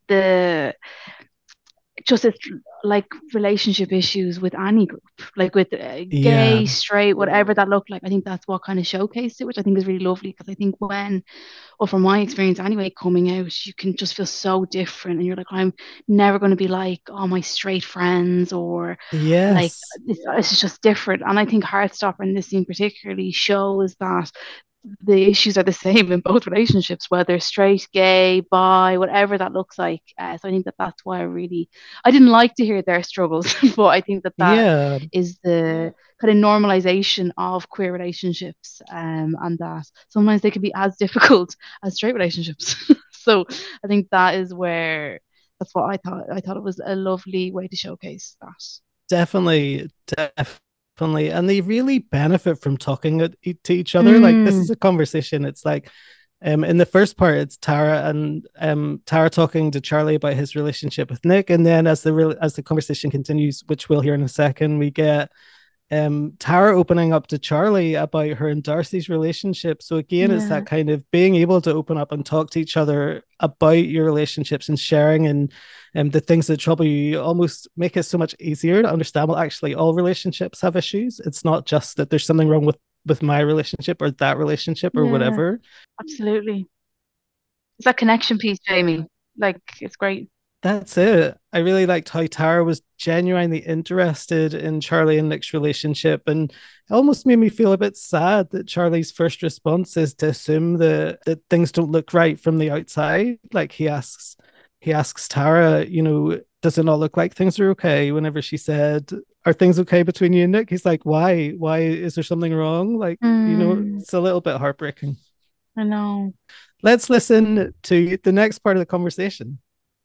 Speaker 3: just like relationship issues with any group, like with gay, straight, whatever that looked like. I think that's what kind of showcased it, which I think is really lovely, because I think from my experience anyway, coming out, you can just feel so different, and you're like, I'm never going to be like all my straight friends, or like it's just different. And I think Heartstopper in this scene particularly shows that the issues are the same in both relationships, whether straight, gay, bi, whatever that looks like. So I think that's why I didn't like to hear their struggles, but I think that is the kind of normalization of queer relationships, and that sometimes they can be as difficult as straight relationships. So I think that is where that's what I thought. I thought it was a lovely way to showcase that.
Speaker 2: Definitely, definitely. And they really benefit from talking to each other. Like, this is a conversation. It's like, in the first part, it's Tara and Tara talking to Charlie about his relationship with Nick, and then as the conversation continues, which we'll hear in a second, we get Tara opening up to Charlie about her and Darcy's relationship. So again, it's that kind of being able to open up and talk to each other about your relationships and sharing and the things that trouble you almost make it so much easier to understand. Well, actually, all relationships have issues. It's not just that there's something wrong with my relationship or that relationship or whatever.
Speaker 3: Absolutely. It's that connection piece, Jamie. Like, it's great.
Speaker 2: That's it. I really liked how Tara was genuinely interested in Charlie and Nick's relationship, and it almost made me feel a bit sad that Charlie's first response is to assume that things don't look right from the outside. Like, he asks Tara, does it not look like things are okay? Whenever she said, are things okay between you and Nick? He's like, why? Why is there something wrong? Like, it's a little bit heartbreaking.
Speaker 3: I know.
Speaker 2: Let's listen to the next part of the conversation.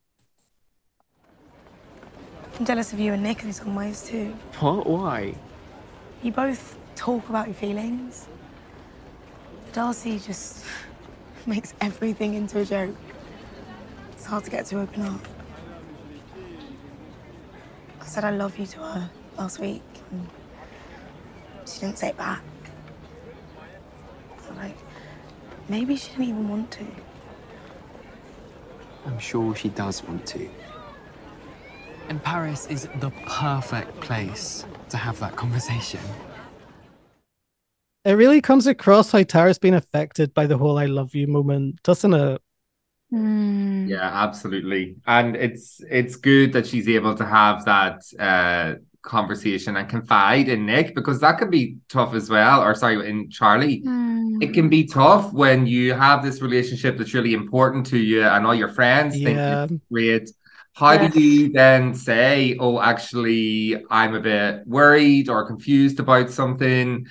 Speaker 7: I'm jealous of you and Nick in some ways too.
Speaker 6: What? Why?
Speaker 7: You both talk about your feelings. Darcy just makes everything into a joke. It's hard to get to open up. I said I love you to her last week, and she didn't say it back. So, like, maybe she didn't even want to.
Speaker 6: I'm sure she does want to. And Paris is the perfect place to have that conversation.
Speaker 2: It really comes across how Tara's been affected by the whole I love you moment, doesn't it?
Speaker 1: Yeah, absolutely. And it's good that she's able to have that conversation and confide in Nick, because that can be tough as well. Or sorry, in Charlie. It can be tough when you have this relationship that's really important to you and all your friends think it's great. How do you then say, oh, actually, I'm a bit worried or confused about something?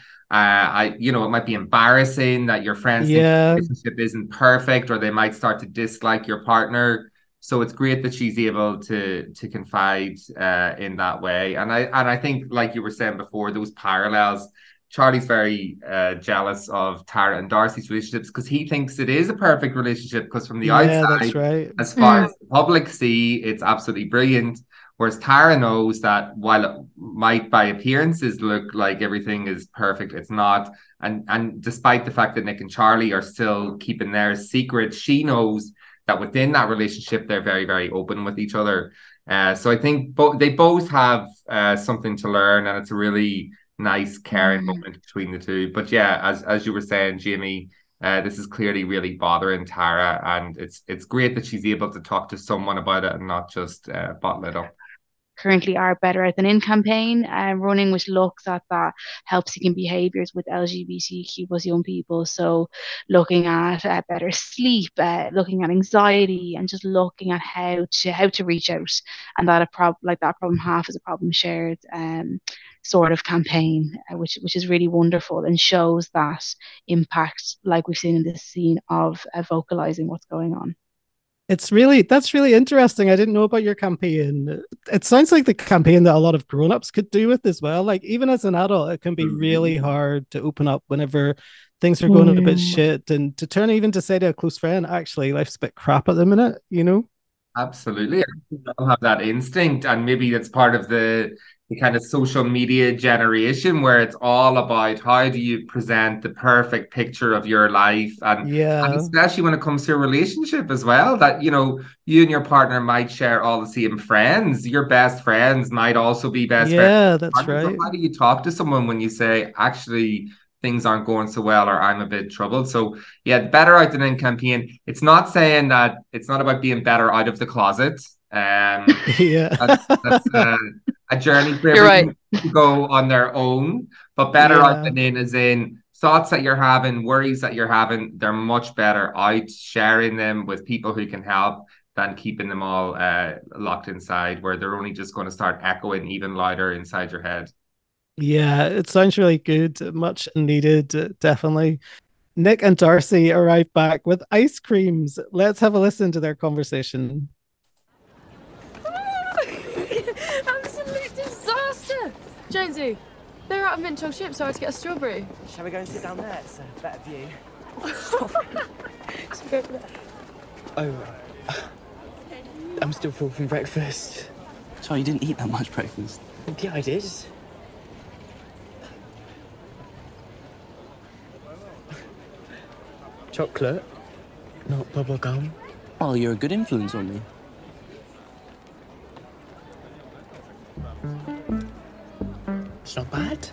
Speaker 1: It might be embarrassing that your friends think the relationship isn't perfect, or they might start to dislike your partner. So it's great that she's able to confide in that way. And I think, like you were saying before, those parallels. Charlie's very jealous of Tara and Darcy's relationships because he thinks it is a perfect relationship, because from the outside,
Speaker 2: that's right.
Speaker 1: As far as the public see, it's absolutely brilliant. Whereas Tara knows that while it might by appearances look like everything is perfect, it's not. And despite the fact that Nick and Charlie are still keeping their secret, she knows that within that relationship, they're very, very open with each other. So I think they both have something to learn, and it's a really nice caring moment between the two. But yeah, as you were saying, Jamie, this is clearly really bothering Tara, and it's great that she's able to talk to someone about it and not just bottle it up.
Speaker 3: Currently our Better Out Than In campaign running, which looks at that help seeking behaviours with LGBTQ plus young people. So looking at better sleep, looking at anxiety, and just looking at how to reach out, and that that problem half is a problem shared sort of campaign, which is really wonderful and shows that impact, like we've seen in this scene of vocalizing what's going on.
Speaker 2: That's really interesting. I didn't know about your campaign. It sounds like the campaign that a lot of grown-ups could do with as well. Like, even as an adult, it can be really hard to open up whenever things are going a bit shit, and to say to a close friend, actually, life's a bit crap at the minute,
Speaker 1: Absolutely. I'll have that instinct, and maybe that's part of the kind of social media generation where it's all about how do you present the perfect picture of your life, and especially when it comes to a relationship as well, that you and your partner might share all the same friends. Your best friends might also be best friends.
Speaker 2: Yeah, that's right.
Speaker 1: How do you talk to someone when you say, actually, things aren't going so well, or I'm a bit troubled? So yeah, the Better Out Than In campaign, it's not saying that it's not about being better out of the closet. That's a journey for everyone to go on their own, but Better Out Than In is in thoughts that you're having, worries that you're having, they're much better out sharing them with people who can help than keeping them all locked inside, where they're only just going to start echoing even louder inside your head.
Speaker 2: Yeah, it sounds really good. Much needed, definitely. Nick and Darcy arrive back with ice creams. Let's have a listen to their conversation.
Speaker 8: Jonesy, they're out of Minchong Ship, so I had to get a strawberry.
Speaker 11: Shall we go and sit down there? It's a better view.
Speaker 8: Should we go for that?
Speaker 6: Oh, I'm still full from breakfast.
Speaker 14: So you didn't eat that much breakfast?
Speaker 6: Yeah, I did. Chocolate, not bubble gum.
Speaker 14: Well, you're a good influence on me.
Speaker 6: It's not bad.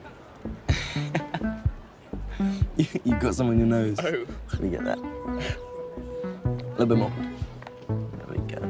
Speaker 14: You got some on your nose.
Speaker 6: Oh.
Speaker 14: Let me get that. A little bit more. There we go.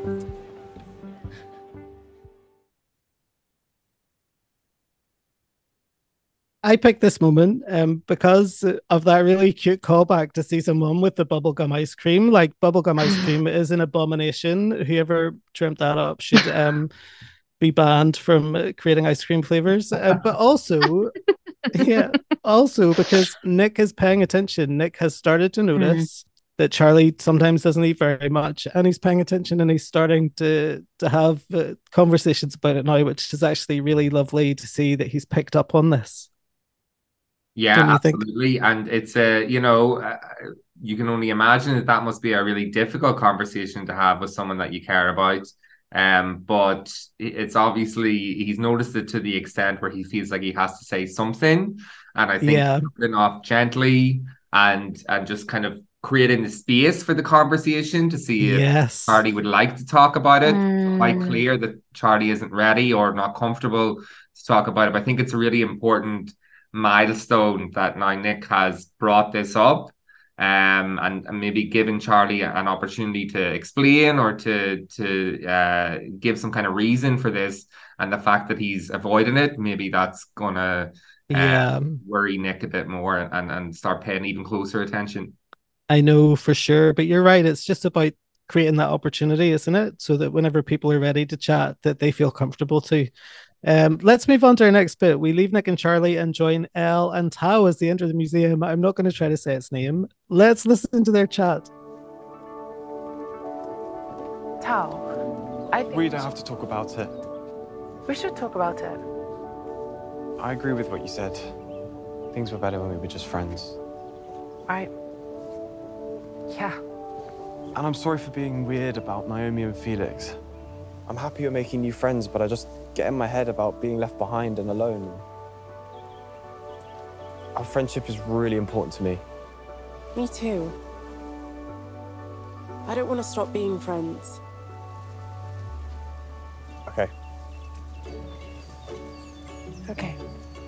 Speaker 2: I picked this moment because of that really cute callback to season 1 with the bubblegum ice cream. Like, bubblegum ice cream is an abomination. Whoever dreamt that up should be banned from creating ice cream flavors. But also, also because Nick is paying attention. Nick has started to notice that Charlie sometimes doesn't eat very much, and he's paying attention, and he's starting to have conversations about it now, which is actually really lovely to see that he's picked up on this.
Speaker 1: Yeah, absolutely. And it's you can only imagine that must be a really difficult conversation to have with someone that you care about. But it's obviously he's noticed it to the extent where he feels like he has to say something. And I think putting off gently and just kind of creating the space for the conversation to see if Charlie would like to talk about it. It's quite clear that Charlie isn't ready or not comfortable to talk about it. But I think it's a really important milestone that now Nick has brought this up, and maybe given Charlie an opportunity to explain or to give some kind of reason for this, and the fact that he's avoiding it, maybe that's gonna worry Nick a bit more and start paying even closer attention.
Speaker 2: I know for sure, but you're right. It's just about creating that opportunity, isn't it? So that whenever people are ready to chat, that they feel comfortable to. Let's move on to our next bit. We leave Nick and Charlie and join Elle and Tao as they enter the museum. I'm not going to try to say its name. Let's listen to their chat.
Speaker 15: Tao, I think...
Speaker 10: We don't have to talk about it.
Speaker 15: We should talk about it.
Speaker 10: I agree with what you said. Things were better when we were just friends.
Speaker 15: Yeah.
Speaker 10: And I'm sorry for being weird about Naomi and Felix. I'm happy you're making new friends, but I just get in my head about being left behind and alone. Our friendship is really important to me.
Speaker 9: Me too. I don't want to stop being friends.
Speaker 10: Okay.
Speaker 9: Okay.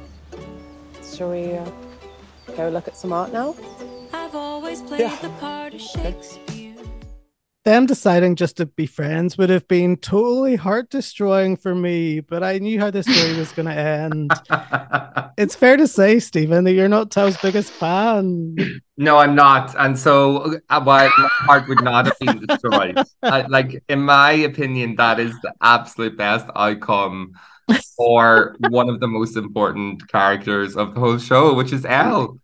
Speaker 9: Shall we go look at some art now?
Speaker 16: I've always played the part of Shakespeare.
Speaker 2: Them deciding just to be friends would have been totally heart destroying for me, but I knew how the story was going to end. It's fair to say, Stephen, that you're not Tao's biggest fan.
Speaker 1: No, I'm not. And so my heart would not have been destroyed. In my opinion, that is the absolute best outcome for one of the most important characters of the whole show, which is Elle.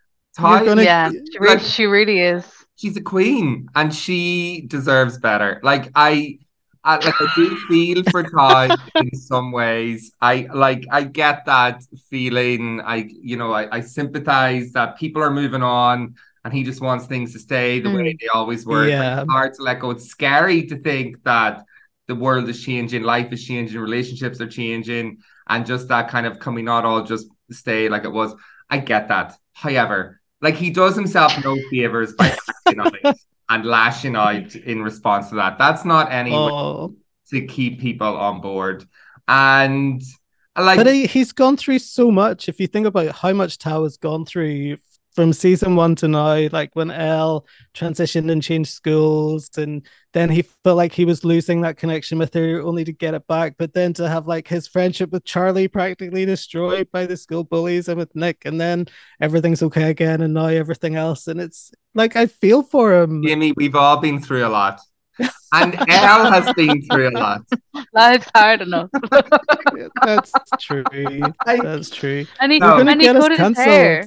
Speaker 3: She really is.
Speaker 1: She's a queen and she deserves better. I do feel for Ty in some ways. I get that feeling. I sympathize that people are moving on and he just wants things to stay the way they always were.
Speaker 2: Yeah.
Speaker 1: It's hard to let go. It's scary to think that the world is changing, life is changing, relationships are changing, and just that kind of can we not all just stay like it was? I get that. However, he does himself no favors by lashing out in response to that. That's not any way to keep people on board. And
Speaker 2: but he's gone through so much. If you think about how much Tao has gone through from season 1 to now, when Elle transitioned and changed schools, and then he felt like he was losing that connection with her only to get it back, but then to have his friendship with Charlie practically destroyed by the school bullies and with Nick, and then everything's okay again, and now everything else, and it's I feel for him.
Speaker 1: Jamie, we've all been through a lot. And Elle has been through a lot.
Speaker 3: Life's hard enough.
Speaker 2: That's true. That's true.
Speaker 3: And he
Speaker 2: cut
Speaker 3: his hair.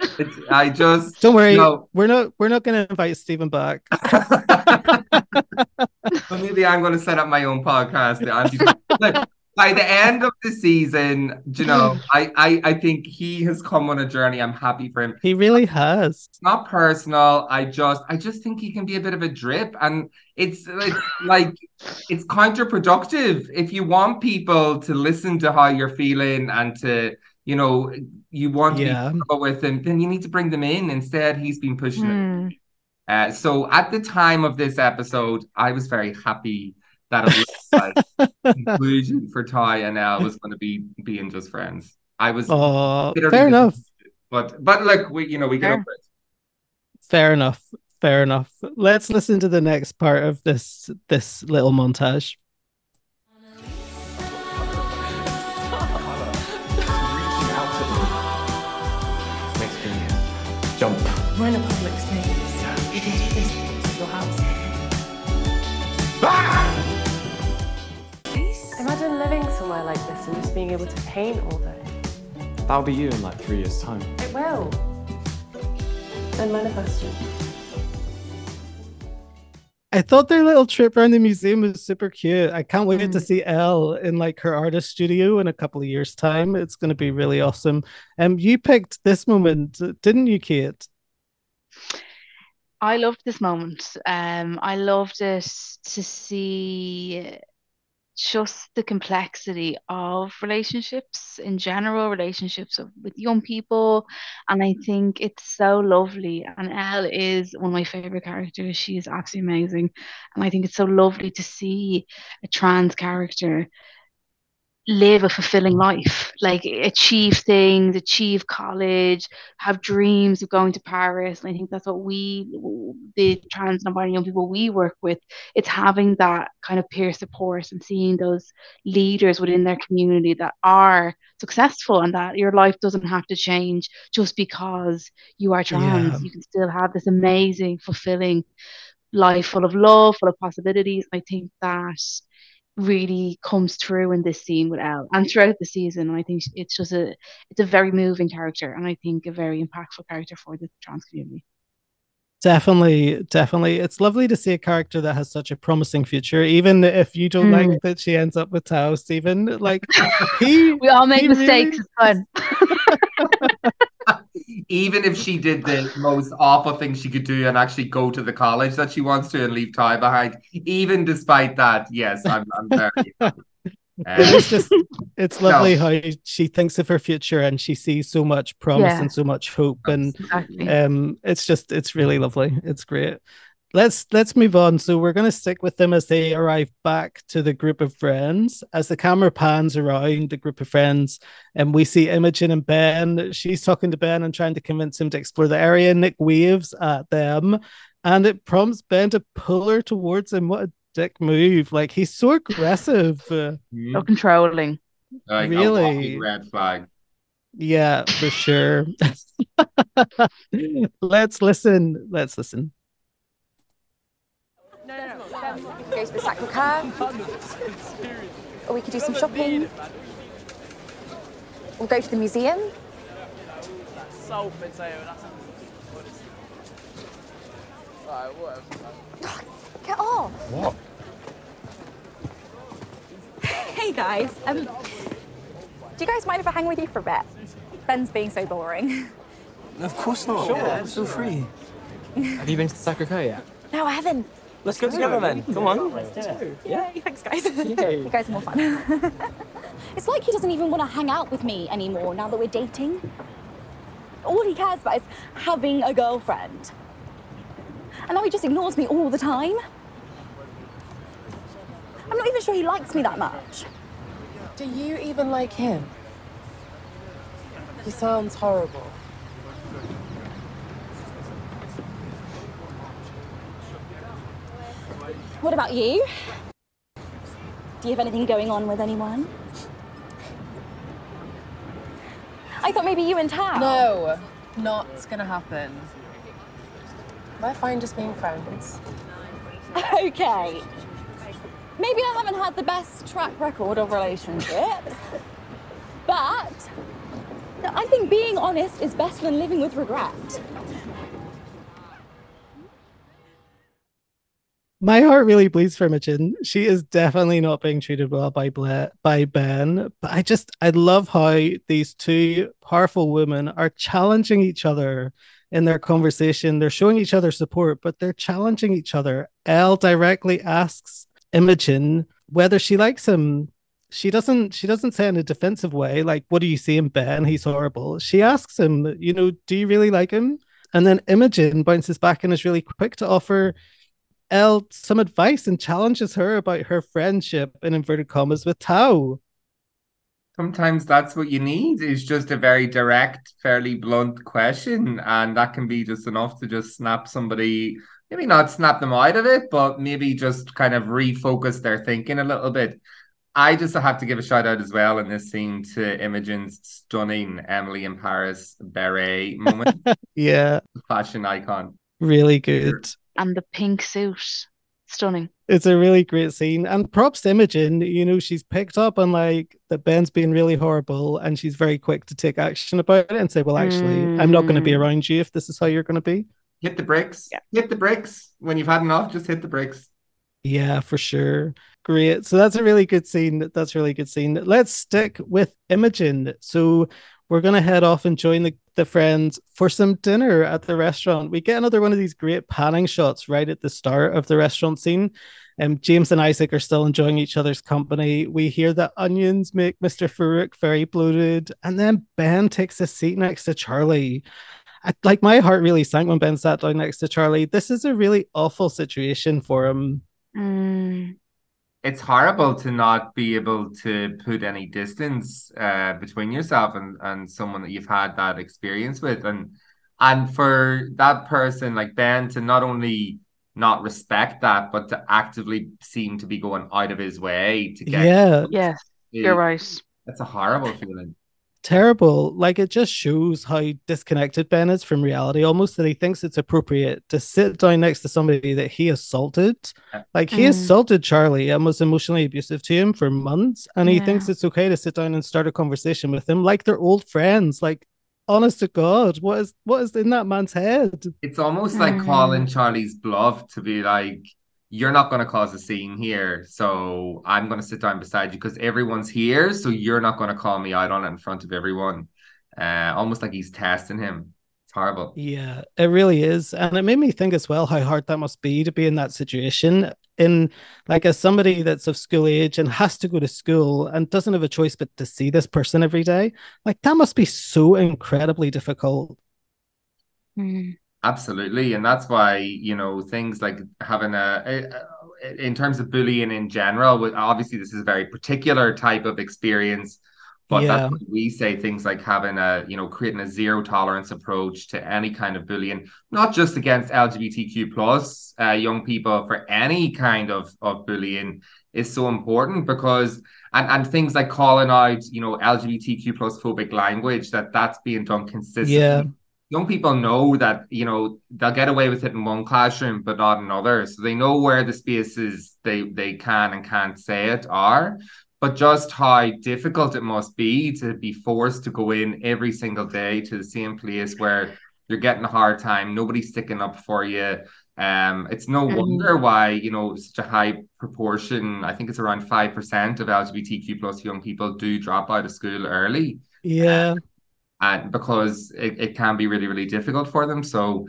Speaker 2: Don't worry. No. We're not going to invite Stephen back.
Speaker 1: Well, maybe I'm going to set up my own podcast. by the end of the season, you know, I think he has come on a journey. I'm happy for him.
Speaker 2: He really has.
Speaker 1: It's not personal. I just think he can be a bit of a drip, and it's like it's counterproductive. If you want people to listen to how you're feeling and to, you know, you want to be comfortable with him, then you need to bring them in. Instead, he's been pushing it. So at the time of this episode, I was very happy that it was like conclusion for Ty and Elle was going to be being just friends. I was
Speaker 2: fair enough.
Speaker 1: But look, we get over it.
Speaker 2: Fair enough. Fair enough. Let's listen to the next part of this little montage.
Speaker 10: Jump.
Speaker 7: We're in a public space. You can do this at your house.
Speaker 15: Imagine living somewhere like this and just being able to paint all day.
Speaker 10: That'll be you in like 3 years' time.
Speaker 15: It will. And manifest it.
Speaker 2: I thought their little trip around the museum was super cute. I can't wait to see Elle in like her artist studio in a couple of years' time. It's going to be really awesome. You picked this moment, didn't you, Kate?
Speaker 3: I loved this moment. I loved it to see just the complexity of relationships in general, relationships with young people. And I think it's so lovely. And Elle is one of my favorite characters. She is absolutely amazing. And I think it's so lovely to see a trans character live a fulfilling life, like achieve things, achieve college, have dreams of going to Paris. And I think that's what the trans non-binary young people we work with, it's having that kind of peer support and seeing those leaders within their community that are successful and that your life doesn't have to change just because you are trans. You can still have this amazing, fulfilling life full of love, full of possibilities. I think that really comes through in this scene with Elle and throughout the season. And I think it's a very moving character, and I think a very impactful character for the trans community.
Speaker 2: Definitely. It's lovely to see a character that has such a promising future, even if you don't like that she ends up with Tao, Stephen. Like
Speaker 3: we all make mistakes. It's fun.
Speaker 1: Even if she did the most awful thing she could do and actually go to the college that she wants to and leave Ty behind, even despite that, yes, I'm very happy.
Speaker 2: It's lovely how she thinks of her future and she sees so much promise and so much hope, and it's really lovely. It's great. Let's move on. So we're going to stick with them as they arrive back to the group of friends. As the camera pans around the group of friends, and we see Imogen and Ben. She's talking to Ben and trying to convince him to explore the area. Nick waves at them, and it prompts Ben to pull her towards him. What a dick move! Like, he's so aggressive,
Speaker 3: so controlling.
Speaker 1: Like
Speaker 2: really,
Speaker 1: a red flag.
Speaker 2: Yeah, for sure. Let's listen.
Speaker 17: Go to the Sacré-Cœur, or we could do some shopping. We'll go to the museum. Get off!
Speaker 10: What?
Speaker 17: Hey guys, do you guys mind if I hang with you for a bit? Ben's being so boring.
Speaker 14: Of course not. Sure, feel free.
Speaker 6: Have you been to Sacré-Cœur yet?
Speaker 17: No, I haven't.
Speaker 14: Let's go together then. Come on.
Speaker 17: Let's do it. Yay, thanks guys.
Speaker 6: Yay.
Speaker 17: You guys are more fun.
Speaker 18: It's like he doesn't even want to hang out with me anymore now that we're dating. All he cares about is having a girlfriend. And now he just ignores me all the time. I'm not even sure he likes me that much.
Speaker 15: Do you even like him? He sounds horrible.
Speaker 18: What about you? Do you have anything going on with anyone? I thought maybe you and Tao.
Speaker 15: No, not gonna happen. We're fine just being friends.
Speaker 18: Okay. Maybe I haven't had the best track record of relationships, but I think being honest is better than living with regret.
Speaker 2: My heart really bleeds for Imogen. She is definitely not being treated well by Ben. But I love how these two powerful women are challenging each other in their conversation. They're showing each other support, but they're challenging each other. Elle directly asks Imogen whether she likes him. She doesn't say in a defensive way, like, what do you see in Ben? He's horrible. She asks him, do you really like him? And then Imogen bounces back and is really quick to offer Elle some advice and challenges her about her friendship in inverted commas with Tao.
Speaker 1: Sometimes that's what you need, is just a very direct, fairly blunt question. And that can be just enough to just snap somebody, maybe not snap them out of it, but maybe just kind of refocus their thinking a little bit. I just have to give a shout out as well in this scene to Imogen's stunning Emily in Paris beret moment.
Speaker 2: Yeah.
Speaker 1: Fashion icon.
Speaker 2: Really good.
Speaker 3: And the pink suit. Stunning.
Speaker 2: It's a really great scene. And props to Imogen, she's picked up on like that Ben's being really horrible and she's very quick to take action about it and say, well, actually, I'm not going to be around you if this is how you're going to be.
Speaker 1: Hit the bricks. Yeah. Hit the bricks. When you've had enough, just hit the bricks.
Speaker 2: Yeah, for sure. Great. So that's a really good scene. That's a really good scene. Let's stick with Imogen. So we're going to head off and join the friends for some dinner at the restaurant. We get another one of these great panning shots right at the start of the restaurant scene. James and Isaac are still enjoying each other's company. We hear that onions make Mr. Farouk very bloated. And then Ben takes a seat next to Charlie. My heart really sank when Ben sat down next to Charlie. This is a really awful situation for him.
Speaker 1: It's horrible to not be able to put any distance between yourself and someone that you've had that experience with, and for that person like Ben to not only not respect that, but to actively seem to be going out of his way to get
Speaker 3: you're right.
Speaker 1: That's a horrible feeling.
Speaker 2: Terrible. Like, it just shows how disconnected Ben is from reality, almost, that he thinks it's appropriate to sit down next to somebody that he assaulted. Like, he assaulted Charlie and was emotionally abusive to him for months, and he thinks it's okay to sit down and start a conversation with him like they're old friends. Like, honest to God, what is in that man's head?
Speaker 1: It's almost like calling Charlie's bluff to be like, you're not going to cause a scene here, so I'm going to sit down beside you because everyone's here, so you're not going to call me out on it in front of everyone. Almost like he's testing him. It's horrible.
Speaker 2: Yeah, it really is. And it made me think as well how hard that must be to be in that situation. As somebody that's of school age and has to go to school and doesn't have a choice but to see this person every day. Like, that must be so incredibly difficult.
Speaker 1: Absolutely. And that's why, things like having in terms of bullying in general, obviously this is a very particular type of experience, but that's what we say, things like having creating a zero tolerance approach to any kind of bullying, not just against LGBTQ plus young people, for any kind of bullying is so important, because and things like calling out, LGBTQ plus phobic language, that's being done consistently.
Speaker 2: Yeah.
Speaker 1: Young people know that, they'll get away with it in one classroom, but not another. So they know where the spaces they can and can't say it are, but just how difficult it must be to be forced to go in every single day to the same place where you're getting a hard time. Nobody's sticking up for you. It's no wonder why, such a high proportion, I think it's around 5% of LGBTQ plus young people do drop out of school early.
Speaker 2: Yeah.
Speaker 1: And because it can be really, really difficult for them. So,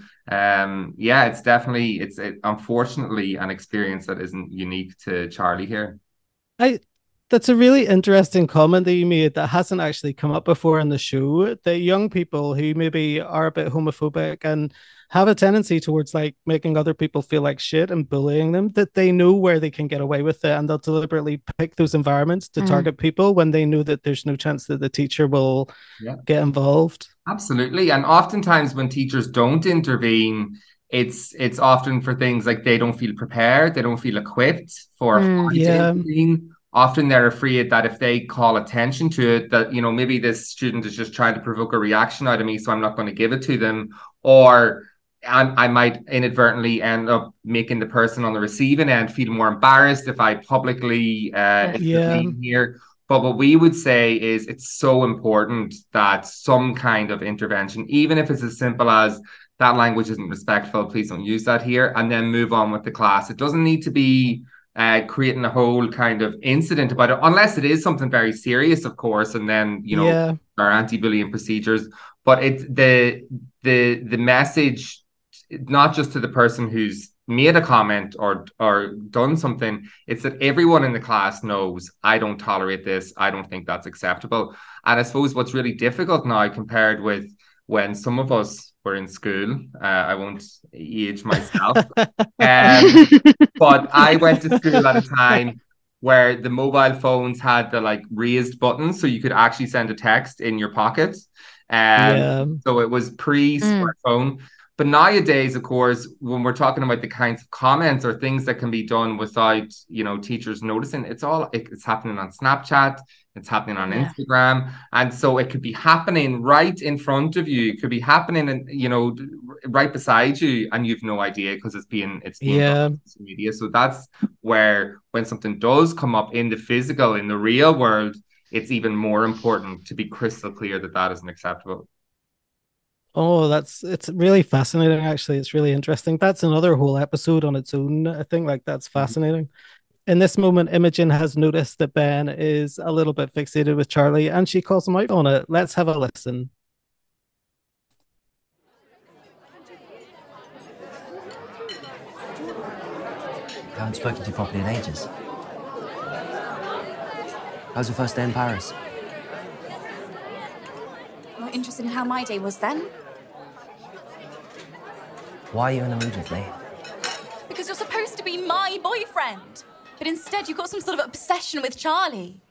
Speaker 1: it's definitely, unfortunately an experience that isn't unique to Charlie here.
Speaker 2: That's a really interesting comment that you made that hasn't actually come up before in the show. That young people who maybe are a bit homophobic and have a tendency towards like making other people feel like shit and bullying them, that they know where they can get away with it, and they'll deliberately pick those environments to target people when they know that there's no chance that the teacher will get involved.
Speaker 1: Absolutely. And oftentimes when teachers don't intervene, it's often for things like they don't feel prepared, they don't feel equipped for how to intervene. Often they're afraid that if they call attention to it, that, maybe this student is just trying to provoke a reaction out of me, so I'm not going to give it to them. Or I might inadvertently end up making the person on the receiving end feel more embarrassed if I publicly intervene here. But what we would say is it's so important that some kind of intervention, even if it's as simple as that language isn't respectful, please don't use that here, and then move on with the class. It doesn't need to be creating a whole kind of incident about it, unless it is something very serious, of course, and then, you know, our anti-bullying procedures. But it's the message, not just to the person who's made a comment or done something, it's that everyone in the class knows, I don't tolerate this, I don't think that's acceptable. And I suppose what's really difficult now, compared with when some of us were in school, I won't age myself, but I went to school at a time where the mobile phones had the like raised buttons, so you could actually send a text in your pocket. So it was pre-smartphone. But nowadays, of course, when we're talking about the kinds of comments or things that can be done without, you know, teachers noticing, it's happening on Snapchat, it's happening on Instagram. And so it could be happening right in front of you. It could be happening, you know, right beside you, and you've no idea because it's being on social media. So that's where, when something does come up in the physical, in the real world, it's even more important to be crystal clear that that isn't acceptable.
Speaker 2: Oh, it's really fascinating, actually. It's really interesting. That's another whole episode on its own. I think that's fascinating. In this moment, Imogen has noticed that Ben is a little bit fixated with Charlie, and she calls him out on it. Let's have a listen.
Speaker 19: I haven't spoken to you properly in ages. How's your first day in Paris?
Speaker 18: Not interested in how my day was then?
Speaker 19: Why are you in the mood with me?
Speaker 18: Because you're supposed to be my boyfriend. But instead you've got some sort of obsession with Charlie.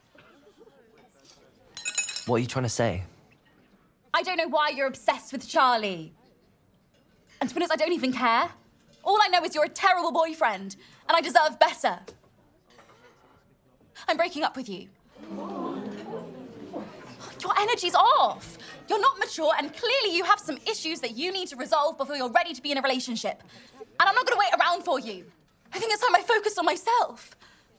Speaker 19: What are you trying to say?
Speaker 18: I don't know why you're obsessed with Charlie. And to be honest, I don't even care. All I know is you're a terrible boyfriend, and I deserve better. I'm breaking up with you. Your energy's off. You're not mature, and clearly you have some issues that you need to resolve before you're ready to be in a relationship. And I'm not going to wait around for you. I think it's time I focus on myself.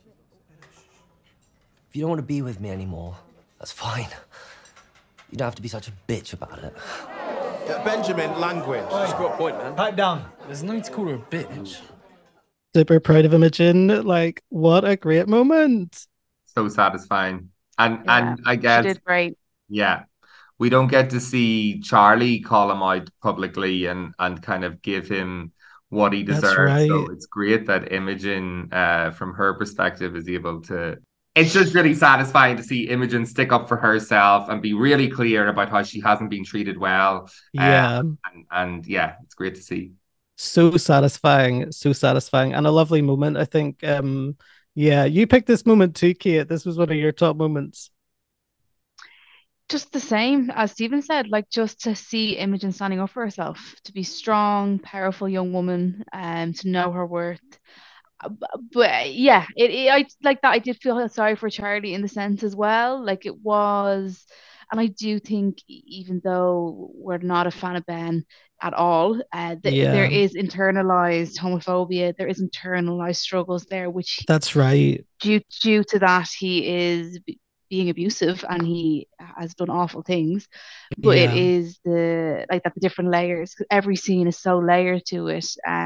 Speaker 19: If you don't want to be with me anymore, that's fine. You don't have to be such a bitch about it.
Speaker 5: Benjamin, language.
Speaker 11: She's got a point, man. Pipe down. There's no need to call her a bitch.
Speaker 2: Super proud of Imogen. Like, what a great moment.
Speaker 1: So satisfying. And I guess
Speaker 3: she did great.
Speaker 1: Yeah. We don't get to see Charlie call him out publicly and kind of give him what he deserves.
Speaker 2: Right.
Speaker 1: So it's great that Imogen, from her perspective, is able to... It's just really satisfying to see Imogen stick up for herself and be really clear about how she hasn't been treated well. And yeah, it's great to see.
Speaker 2: So satisfying, and a lovely moment. I think, you picked this moment too, Kate. This was one of your top moments.
Speaker 3: Just the same as Stephen said, like, just to see Imogen standing up for herself, to be strong, powerful young woman, to know her worth. But yeah, I like that. I did feel sorry for Charlie in the sense as well. Like, it was, and I do think, even though we're not a fan of Ben at all, there is internalized homophobia. There is internalized struggles there, which
Speaker 2: that's right.
Speaker 3: Due to that, he is being abusive and he has done awful things. But it is the different layers. Every scene is so layered to it.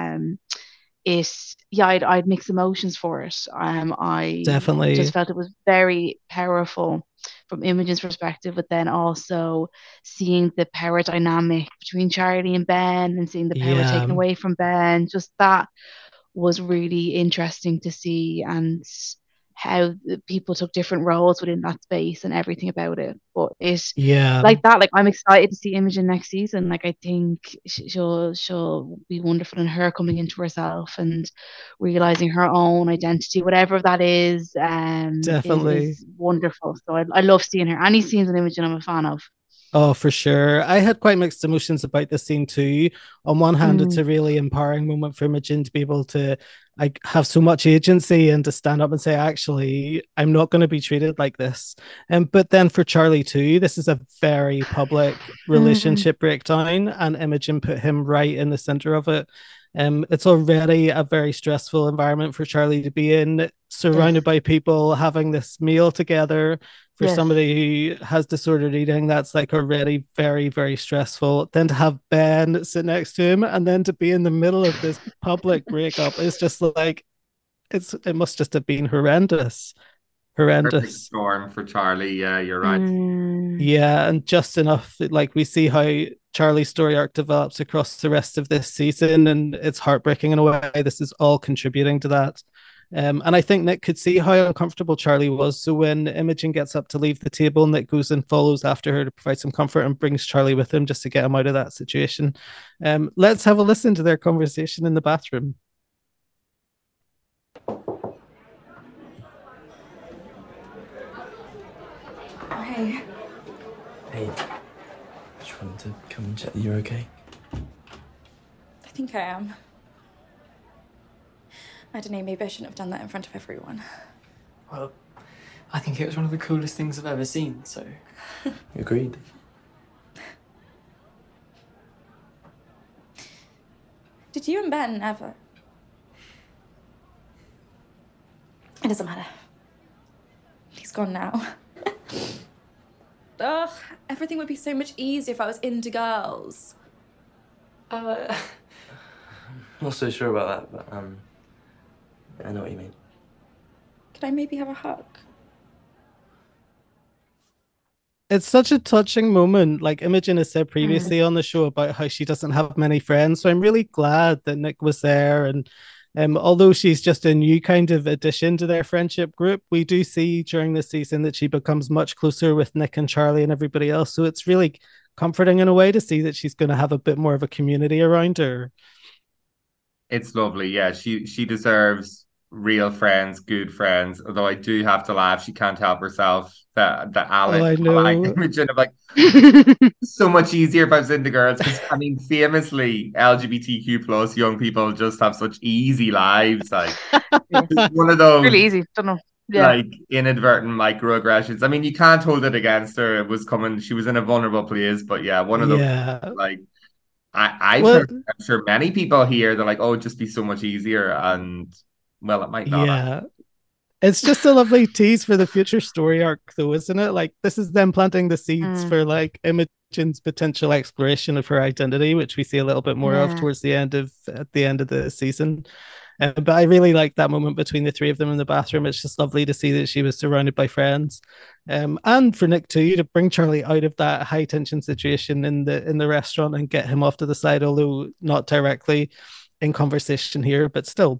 Speaker 3: I'd mixed emotions for it. I
Speaker 2: definitely
Speaker 3: just felt it was very powerful from Imogen's perspective, but then also seeing the power dynamic between Charlie and Ben, and seeing the power taken away from Ben. Just that was really interesting to see, and how the people took different roles within that space and everything about it. But it's like that. Like, I'm excited to see Imogen next season. Like, I think she'll be wonderful in her coming into herself and realizing her own identity, whatever that is.
Speaker 2: Definitely
Speaker 3: is wonderful. So I love seeing her. Any scenes in Imogen I'm a fan of.
Speaker 2: Oh, for sure. I had quite mixed emotions about this scene too. On one hand, it's a really empowering moment for Imogen to be able to have so much agency and to stand up and say, actually, I'm not going to be treated like this. But then for Charlie too, this is a very public relationship breakdown, and Imogen put him right in the center of it. It's already a very stressful environment for Charlie to be in, surrounded by people, having this meal together, For
Speaker 3: Yes.
Speaker 2: somebody who has disordered eating, that's like already very, very stressful. Then to have Ben sit next to him and then to be in the middle of this public breakup is just like it must just have been horrendous.
Speaker 1: Perfect
Speaker 2: Horrendous.
Speaker 1: storm for Charlie. Yeah, you're right.
Speaker 2: Yeah, and just enough like we see how Charlie's story arc develops across the rest of this season, and it's heartbreaking in a way. This is all contributing to that. And I think Nick could see how uncomfortable Charlie was. So when Imogen gets up to leave the table, Nick goes and follows after her to provide some comfort and brings Charlie with him just to get him out of that situation. Let's have a listen to their conversation in the bathroom.
Speaker 7: Hey.
Speaker 11: Hey, just wanted to come and check that you're okay.
Speaker 7: I think I am. I don't know, maybe I shouldn't have done that in front of everyone.
Speaker 6: Well, I think it was one of the coolest things I've ever seen, so...
Speaker 11: Agreed.
Speaker 7: Did you and Ben ever? It doesn't matter. He's gone now. Ugh, everything would be so much easier if I was into girls.
Speaker 11: Not so sure about that, but I know what you mean.
Speaker 7: Could I maybe have a hug?
Speaker 2: It's such a touching moment. Like Imogen has said previously on the show about how she doesn't have many friends. So I'm really glad that Nick was there. And although she's just a new kind of addition to their friendship group, we do see during this season that she becomes much closer with Nick and Charlie and everybody else. So it's really comforting in a way to see that she's going to have a bit more of a community around her.
Speaker 1: It's lovely. Yeah, she deserves real friends, good friends. Although I do have to laugh, she can't help herself. That Alan,
Speaker 2: I know.
Speaker 1: like Imogen, of like so much easier if I was into girls. Because I mean, famously, LGBTQ plus young people just have such easy lives. Like it's one of those
Speaker 3: Really easy. Don't know. Yeah.
Speaker 1: like inadvertent microaggressions. I mean, you can't hold it against her. It was coming. She was in a vulnerable place. But yeah, one of those like. I'm sure many people here, they're like, oh, it'd just be so much easier. And well, it might not.
Speaker 2: Yeah. It's just a lovely tease for the future story arc, though, isn't it? Like, this is them planting the seeds for like Imogen's potential exploration of her identity, which we see a little bit more of towards the end of the season. But I really like that moment between the three of them in the bathroom. It's just lovely to see that she was surrounded by friends, and for Nick too, to bring Charlie out of that high tension situation in the restaurant and get him off to the side, although not directly in conversation here, but still.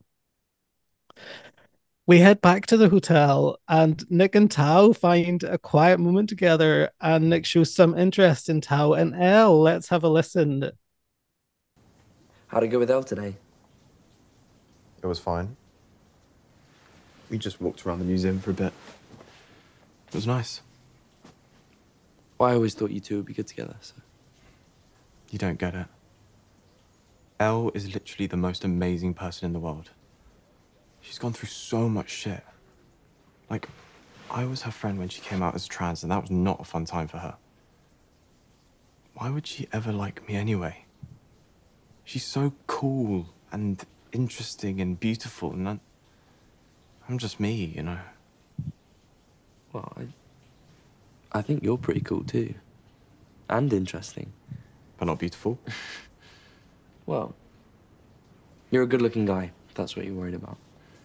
Speaker 2: We head back to the hotel and Nick and Tao find a quiet moment together, and Nick shows some interest in Tao and Elle. Let's have a listen.
Speaker 14: How'd it go with Elle today?
Speaker 10: It was fine. We just walked around the museum for a bit. It was nice.
Speaker 11: Well, I always thought you two would be good together, so...
Speaker 10: You don't get it. Elle is literally the most amazing person in the world. She's gone through so much shit. Like, I was her friend when she came out as trans, and that was not a fun time for her. Why would she ever like me anyway? She's so cool and interesting and beautiful, and I'm just me, you know.
Speaker 11: Well, I think you're pretty cool too. And interesting.
Speaker 10: But not beautiful?
Speaker 11: Well, you're a good-looking guy, if that's what you're worried about.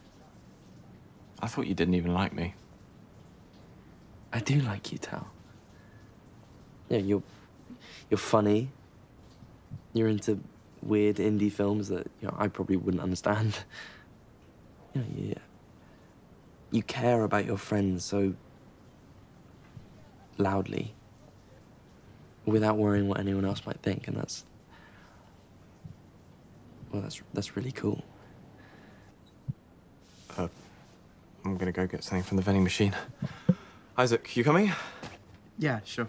Speaker 10: I thought you didn't even like me.
Speaker 11: I do like you, Tao. Yeah, you're funny. You're into weird indie films that, you know, I probably wouldn't understand. You know, you care about your friends so loudly without worrying what anyone else might think, and that's really cool.
Speaker 10: I'm gonna go get something from the vending machine. Isaac, you coming?
Speaker 12: Yeah, sure.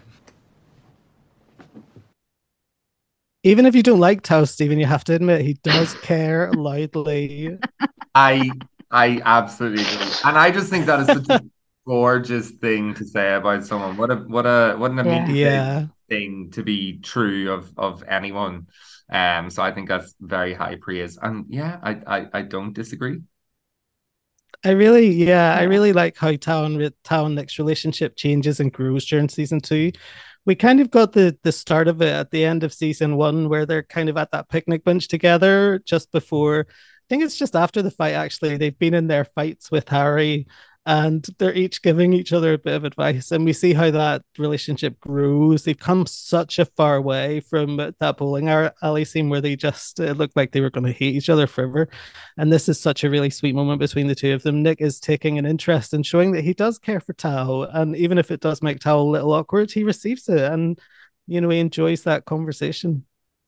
Speaker 2: Even if you don't like Tao, Stephen, you have to admit he does care loudly.
Speaker 1: I absolutely do. And I just think that is such a gorgeous thing to say about someone. What an amazing thing to be true of anyone. So I think that's very high praise. And yeah, I don't disagree.
Speaker 2: I really like how Tao and Nick's relationship changes and grows during season two. We kind of got the start of it at the end of season one, where they're kind of at that picnic bench together just before. I think it's just after the fight. Actually, they've been in their fights with Harry, and they're each giving each other a bit of advice, and we see how that relationship grows. They've come such a far way from that bowling alley scene where they just looked like they were going to hate each other forever, and this is such a really sweet moment between the two of them. Nick is taking an interest and showing that he does care for Tao, and even if it does make Tao a little awkward, he receives it, and he enjoys that conversation.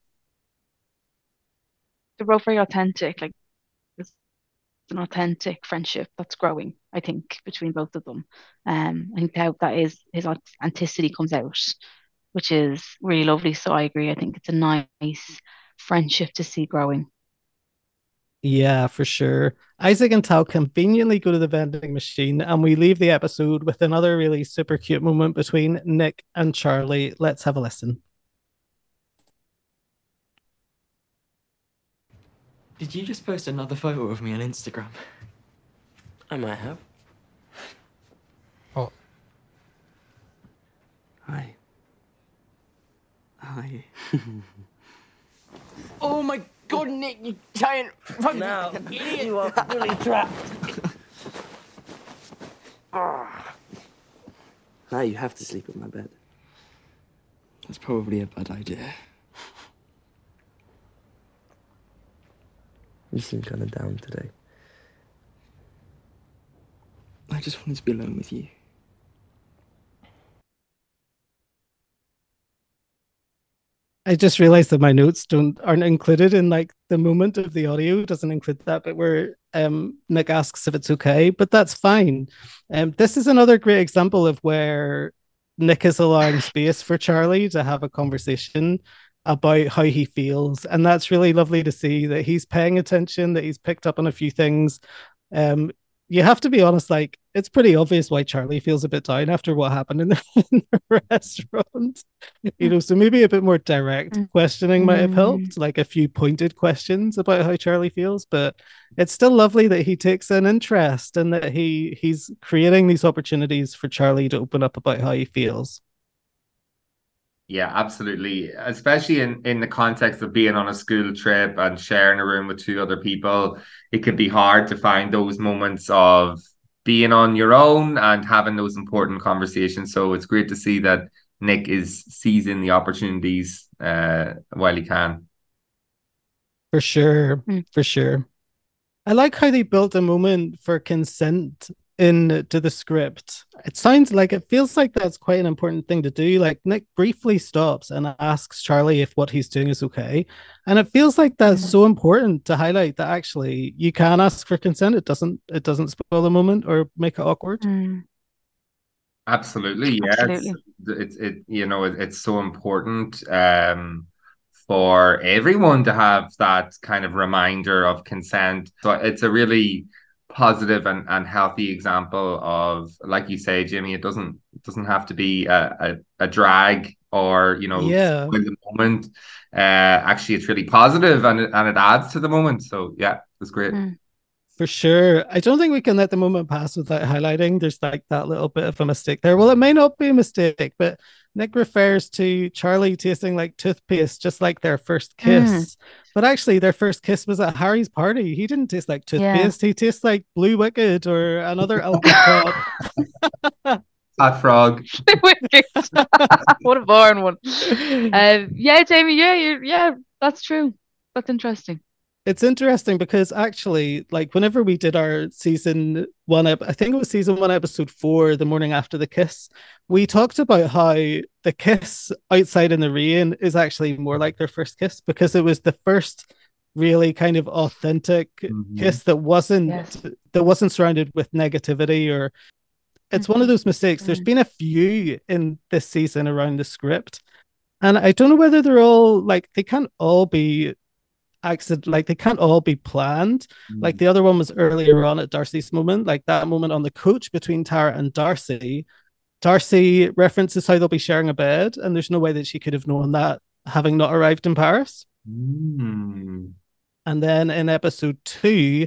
Speaker 3: They're both very authentic. Like, it's an authentic friendship that's growing, I think, between both of them. I think that is his authenticity comes out, which is really lovely. So I agree. I think it's a nice friendship to see growing.
Speaker 2: Yeah, for sure. Isaac and Tao conveniently go to the vending machine, and we leave the episode with another really super cute moment between Nick and Charlie. Let's have a listen.
Speaker 6: Did you just post another photo of me on Instagram?
Speaker 11: I might have.
Speaker 6: What?
Speaker 11: Hi.
Speaker 6: Hi. Oh my god, Nick, you giant fucking idiot!
Speaker 11: You are fully trapped. Now you have to sleep in my bed.
Speaker 6: That's probably a bad idea.
Speaker 11: You seem kind of down today.
Speaker 6: I just wanted to be alone with you.
Speaker 2: I just realized that my notes aren't included in like the moment of the audio. Doesn't include that bit where Nick asks if it's okay, but that's fine. This is another great example of where Nick is allowing space for Charlie to have a conversation about how he feels, and that's really lovely to see that he's paying attention, that he's picked up on a few things. You have to be honest, like it's pretty obvious why Charlie feels a bit down after what happened in the restaurant. So maybe a bit more direct questioning might have helped, like a few pointed questions about how Charlie feels, but it's still lovely that he takes an interest and that he's creating these opportunities for Charlie to open up about how he feels.
Speaker 1: Yeah, absolutely. Especially in the context of being on a school trip and sharing a room with two other people, it can be hard to find those moments of being on your own and having those important conversations. So it's great to see that Nick is seizing the opportunities while he can.
Speaker 2: For sure. For sure. I like how they built a moment for consent into the script. It feels like that's quite an important thing to do. Like Nick briefly stops and asks Charlie if what he's doing is okay, and it feels like that's so important to highlight that actually you can ask for consent. It doesn't spoil the moment or make it awkward.
Speaker 1: Absolutely, yeah. It's so important for everyone to have that kind of reminder of consent. So it's a really positive and healthy example of, like you say, Jimmy, it doesn't have to be a drag or in the moment. Actually, it's really positive and it adds to the moment. So yeah, it was great.
Speaker 2: For sure. I don't think we can let the moment pass without highlighting there's like that little bit of a mistake there. Well, it may not be a mistake, but Nick refers to Charlie tasting like toothpaste, just like their first kiss. But actually, their first kiss was at Harry's party. He didn't taste like toothpaste. He tastes like Blue Wicked or another alcohol.
Speaker 1: Fat Frog.
Speaker 3: What a boring one. Yeah, Jamie. Yeah, that's true. That's interesting.
Speaker 2: It's interesting because actually, like whenever we did our season one, I think it was season one, episode 4, the morning after the kiss, we talked about how the kiss outside in the rain is actually more like their first kiss because it was the first really kind of authentic kiss that wasn't surrounded with negativity or. It's one of those mistakes. There's been a few in this season around the script, and I don't know whether they're all like they can't all be accident, like they can't all be planned. Like the other one was earlier on at Darcy's moment, like that moment on the coach between Tara and Darcy. Darcy references how they'll be sharing a bed, and there's no way that she could have known that having not arrived in Paris. And then in episode 2,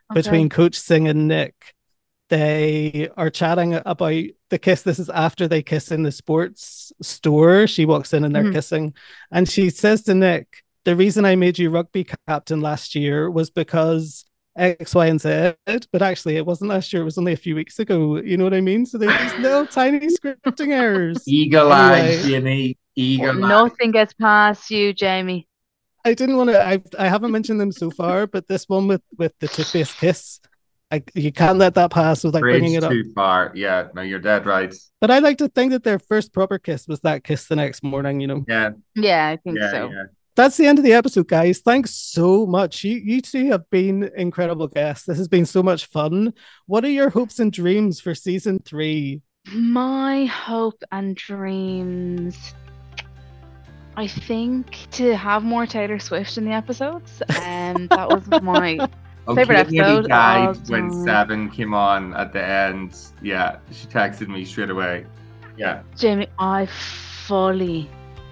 Speaker 2: between Coach Singh and Nick. They are chatting about the kiss. This is after they kiss in the sports store. She walks in and they're kissing. And she says to Nick, the reason I made you rugby captain last year was because X, Y, and Z. But actually, it wasn't last year. It was only a few weeks ago. You know what I mean? So there's these little tiny scripting errors.
Speaker 1: Eagle eye, Jimmy. Eagle eye.
Speaker 3: Nothing gets past you, Jamie.
Speaker 2: I didn't want to. I haven't mentioned them so far, but this one with the toothpaste kiss, you can't let that pass without bringing it up.
Speaker 1: Too far. Yeah, no, you're dead right.
Speaker 2: But I like to think that their first proper kiss was that kiss the next morning. You know.
Speaker 3: Yeah, I think so.
Speaker 1: Yeah.
Speaker 2: That's the end of the episode, guys. Thanks so much. You two have been incredible guests. This has been so much fun. What are your hopes and dreams for season 3?
Speaker 3: My hope and dreams, I think, to have more Taylor Swift in the episodes. That was my favorite episode.
Speaker 1: When 7 came on at the end, yeah, she texted me straight away. Yeah,
Speaker 3: Jamie, I fully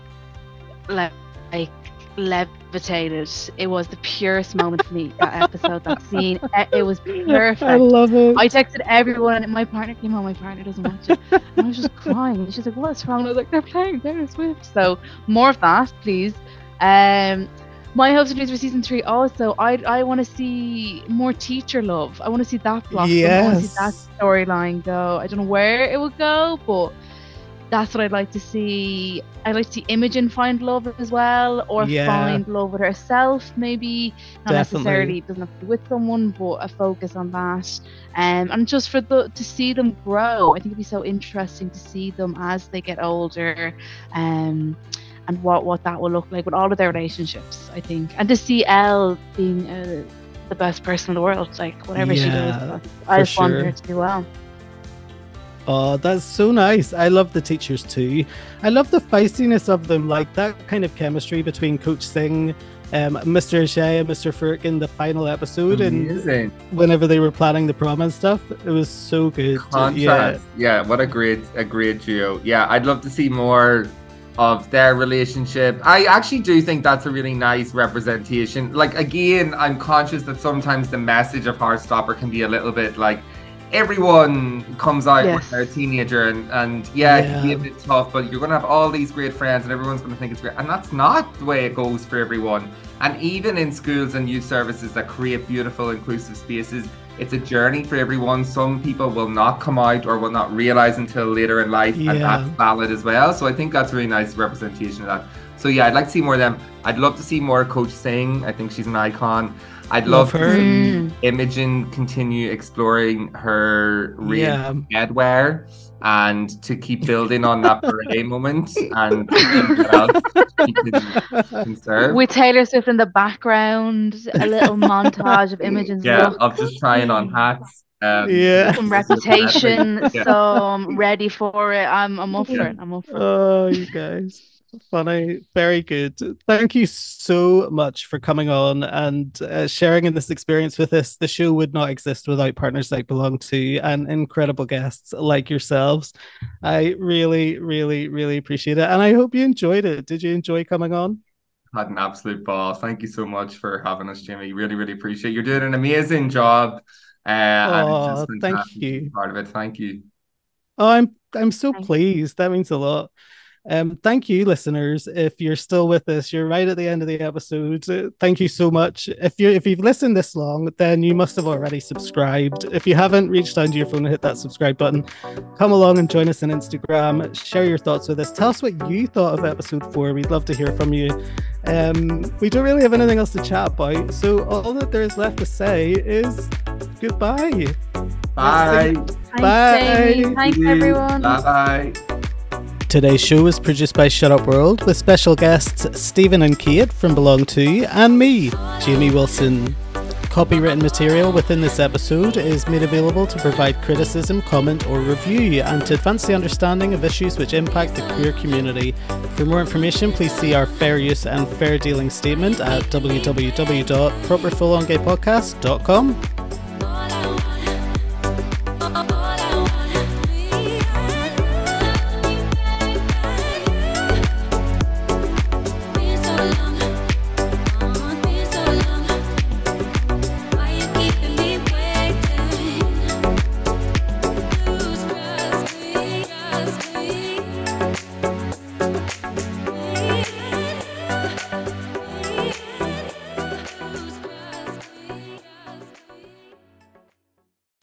Speaker 3: levitated. It was the purest moment for me, that episode, that scene. It was perfect.
Speaker 2: I love it.
Speaker 3: I texted everyone, and my partner came home. My partner doesn't watch it, and I was just crying. And she's like, "What's wrong?" And I was like, "They're playing Taylor Swift." So more of that, please. My hopes and dreams for season 3 also, I want to see more teacher love. I want to see that blossom. I want to see that storyline go. I don't know where it will go, but that's what I'd like to see. I'd like to see Imogen find love as well, or find love with herself, maybe. Not necessarily, it doesn't have to be with someone, but a focus on that. And just to see them grow. I think it'd be so interesting to see them as they get older, and what that will look like with all of their relationships, I think. And to see Elle being the best person in the world, like whatever she does, I just want her to do well.
Speaker 2: Oh, that's so nice. I love the teachers too. I love the feistiness of them, like that kind of chemistry between Coach Singh, Mr. Ajay and Mr. Farooq in the final episode.
Speaker 1: Amazing.
Speaker 2: And whenever they were planning the prom and stuff, it was so good.
Speaker 1: Contrast. Yeah, what a great duo. Yeah, I'd love to see more of their relationship. I actually do think that's a really nice representation. Like, again, I'm conscious that sometimes the message of Heartstopper can be a little bit like, everyone comes out when they're a teenager and it can be a bit tough, but you're going to have all these great friends and everyone's going to think it's great. And that's not the way it goes for everyone. And even in schools and youth services that create beautiful, inclusive spaces, it's a journey for everyone. Some people will not come out or will not realize until later in life, and that's valid as well. So I think that's a really nice representation of that. So yeah, I'd like to see more of them. I'd love to see more Coach Singh. I think she's an icon. I'd love to see Imogen continue exploring her real headwear and to keep building on that beret moment and what else she can serve.
Speaker 3: With Taylor Swift in the background, a little montage of Imogen's look.
Speaker 1: Of just trying on hats.
Speaker 3: Some Reputation, some Ready for It. I'm up for it.
Speaker 2: Oh, you guys. Funny, very good. Thank you so much for coming on and sharing in this experience with us. The show would not exist without partners like Belong To and incredible guests like yourselves. I really, really, really appreciate it, and I hope you enjoyed it. Did you enjoy coming on?
Speaker 1: Had an absolute ball. Thank you so much for having us, Jimmy. Really, really appreciate it. You're doing an amazing job. And it's just
Speaker 2: thank you.
Speaker 1: Part of it. Thank you.
Speaker 2: Oh, I'm so pleased. That means a lot. Thank you, listeners. If you're still with us, you're right at the end of the episode. Thank you so much. If you've listened this long, then you must have already subscribed. If you haven't, reach down to your phone and hit that subscribe button. Come along and join us on Instagram. Share your thoughts with us. Tell us what you thought of episode 4. We'd love to hear from you. We don't really have anything else to chat about, so all that there is left to say is goodbye.
Speaker 1: Bye.
Speaker 2: Bye.
Speaker 3: Thanks, everyone.
Speaker 1: Bye.
Speaker 2: Today's show was produced by Shut Up World with special guests Stephen and Kate from Belong To and me, Jamie Wilson. Copywritten material within this episode is made available to provide criticism, comment or review and to advance the understanding of issues which impact the queer community. For more information, please see our fair use and fair dealing statement at www.properfullongaypodcast.com.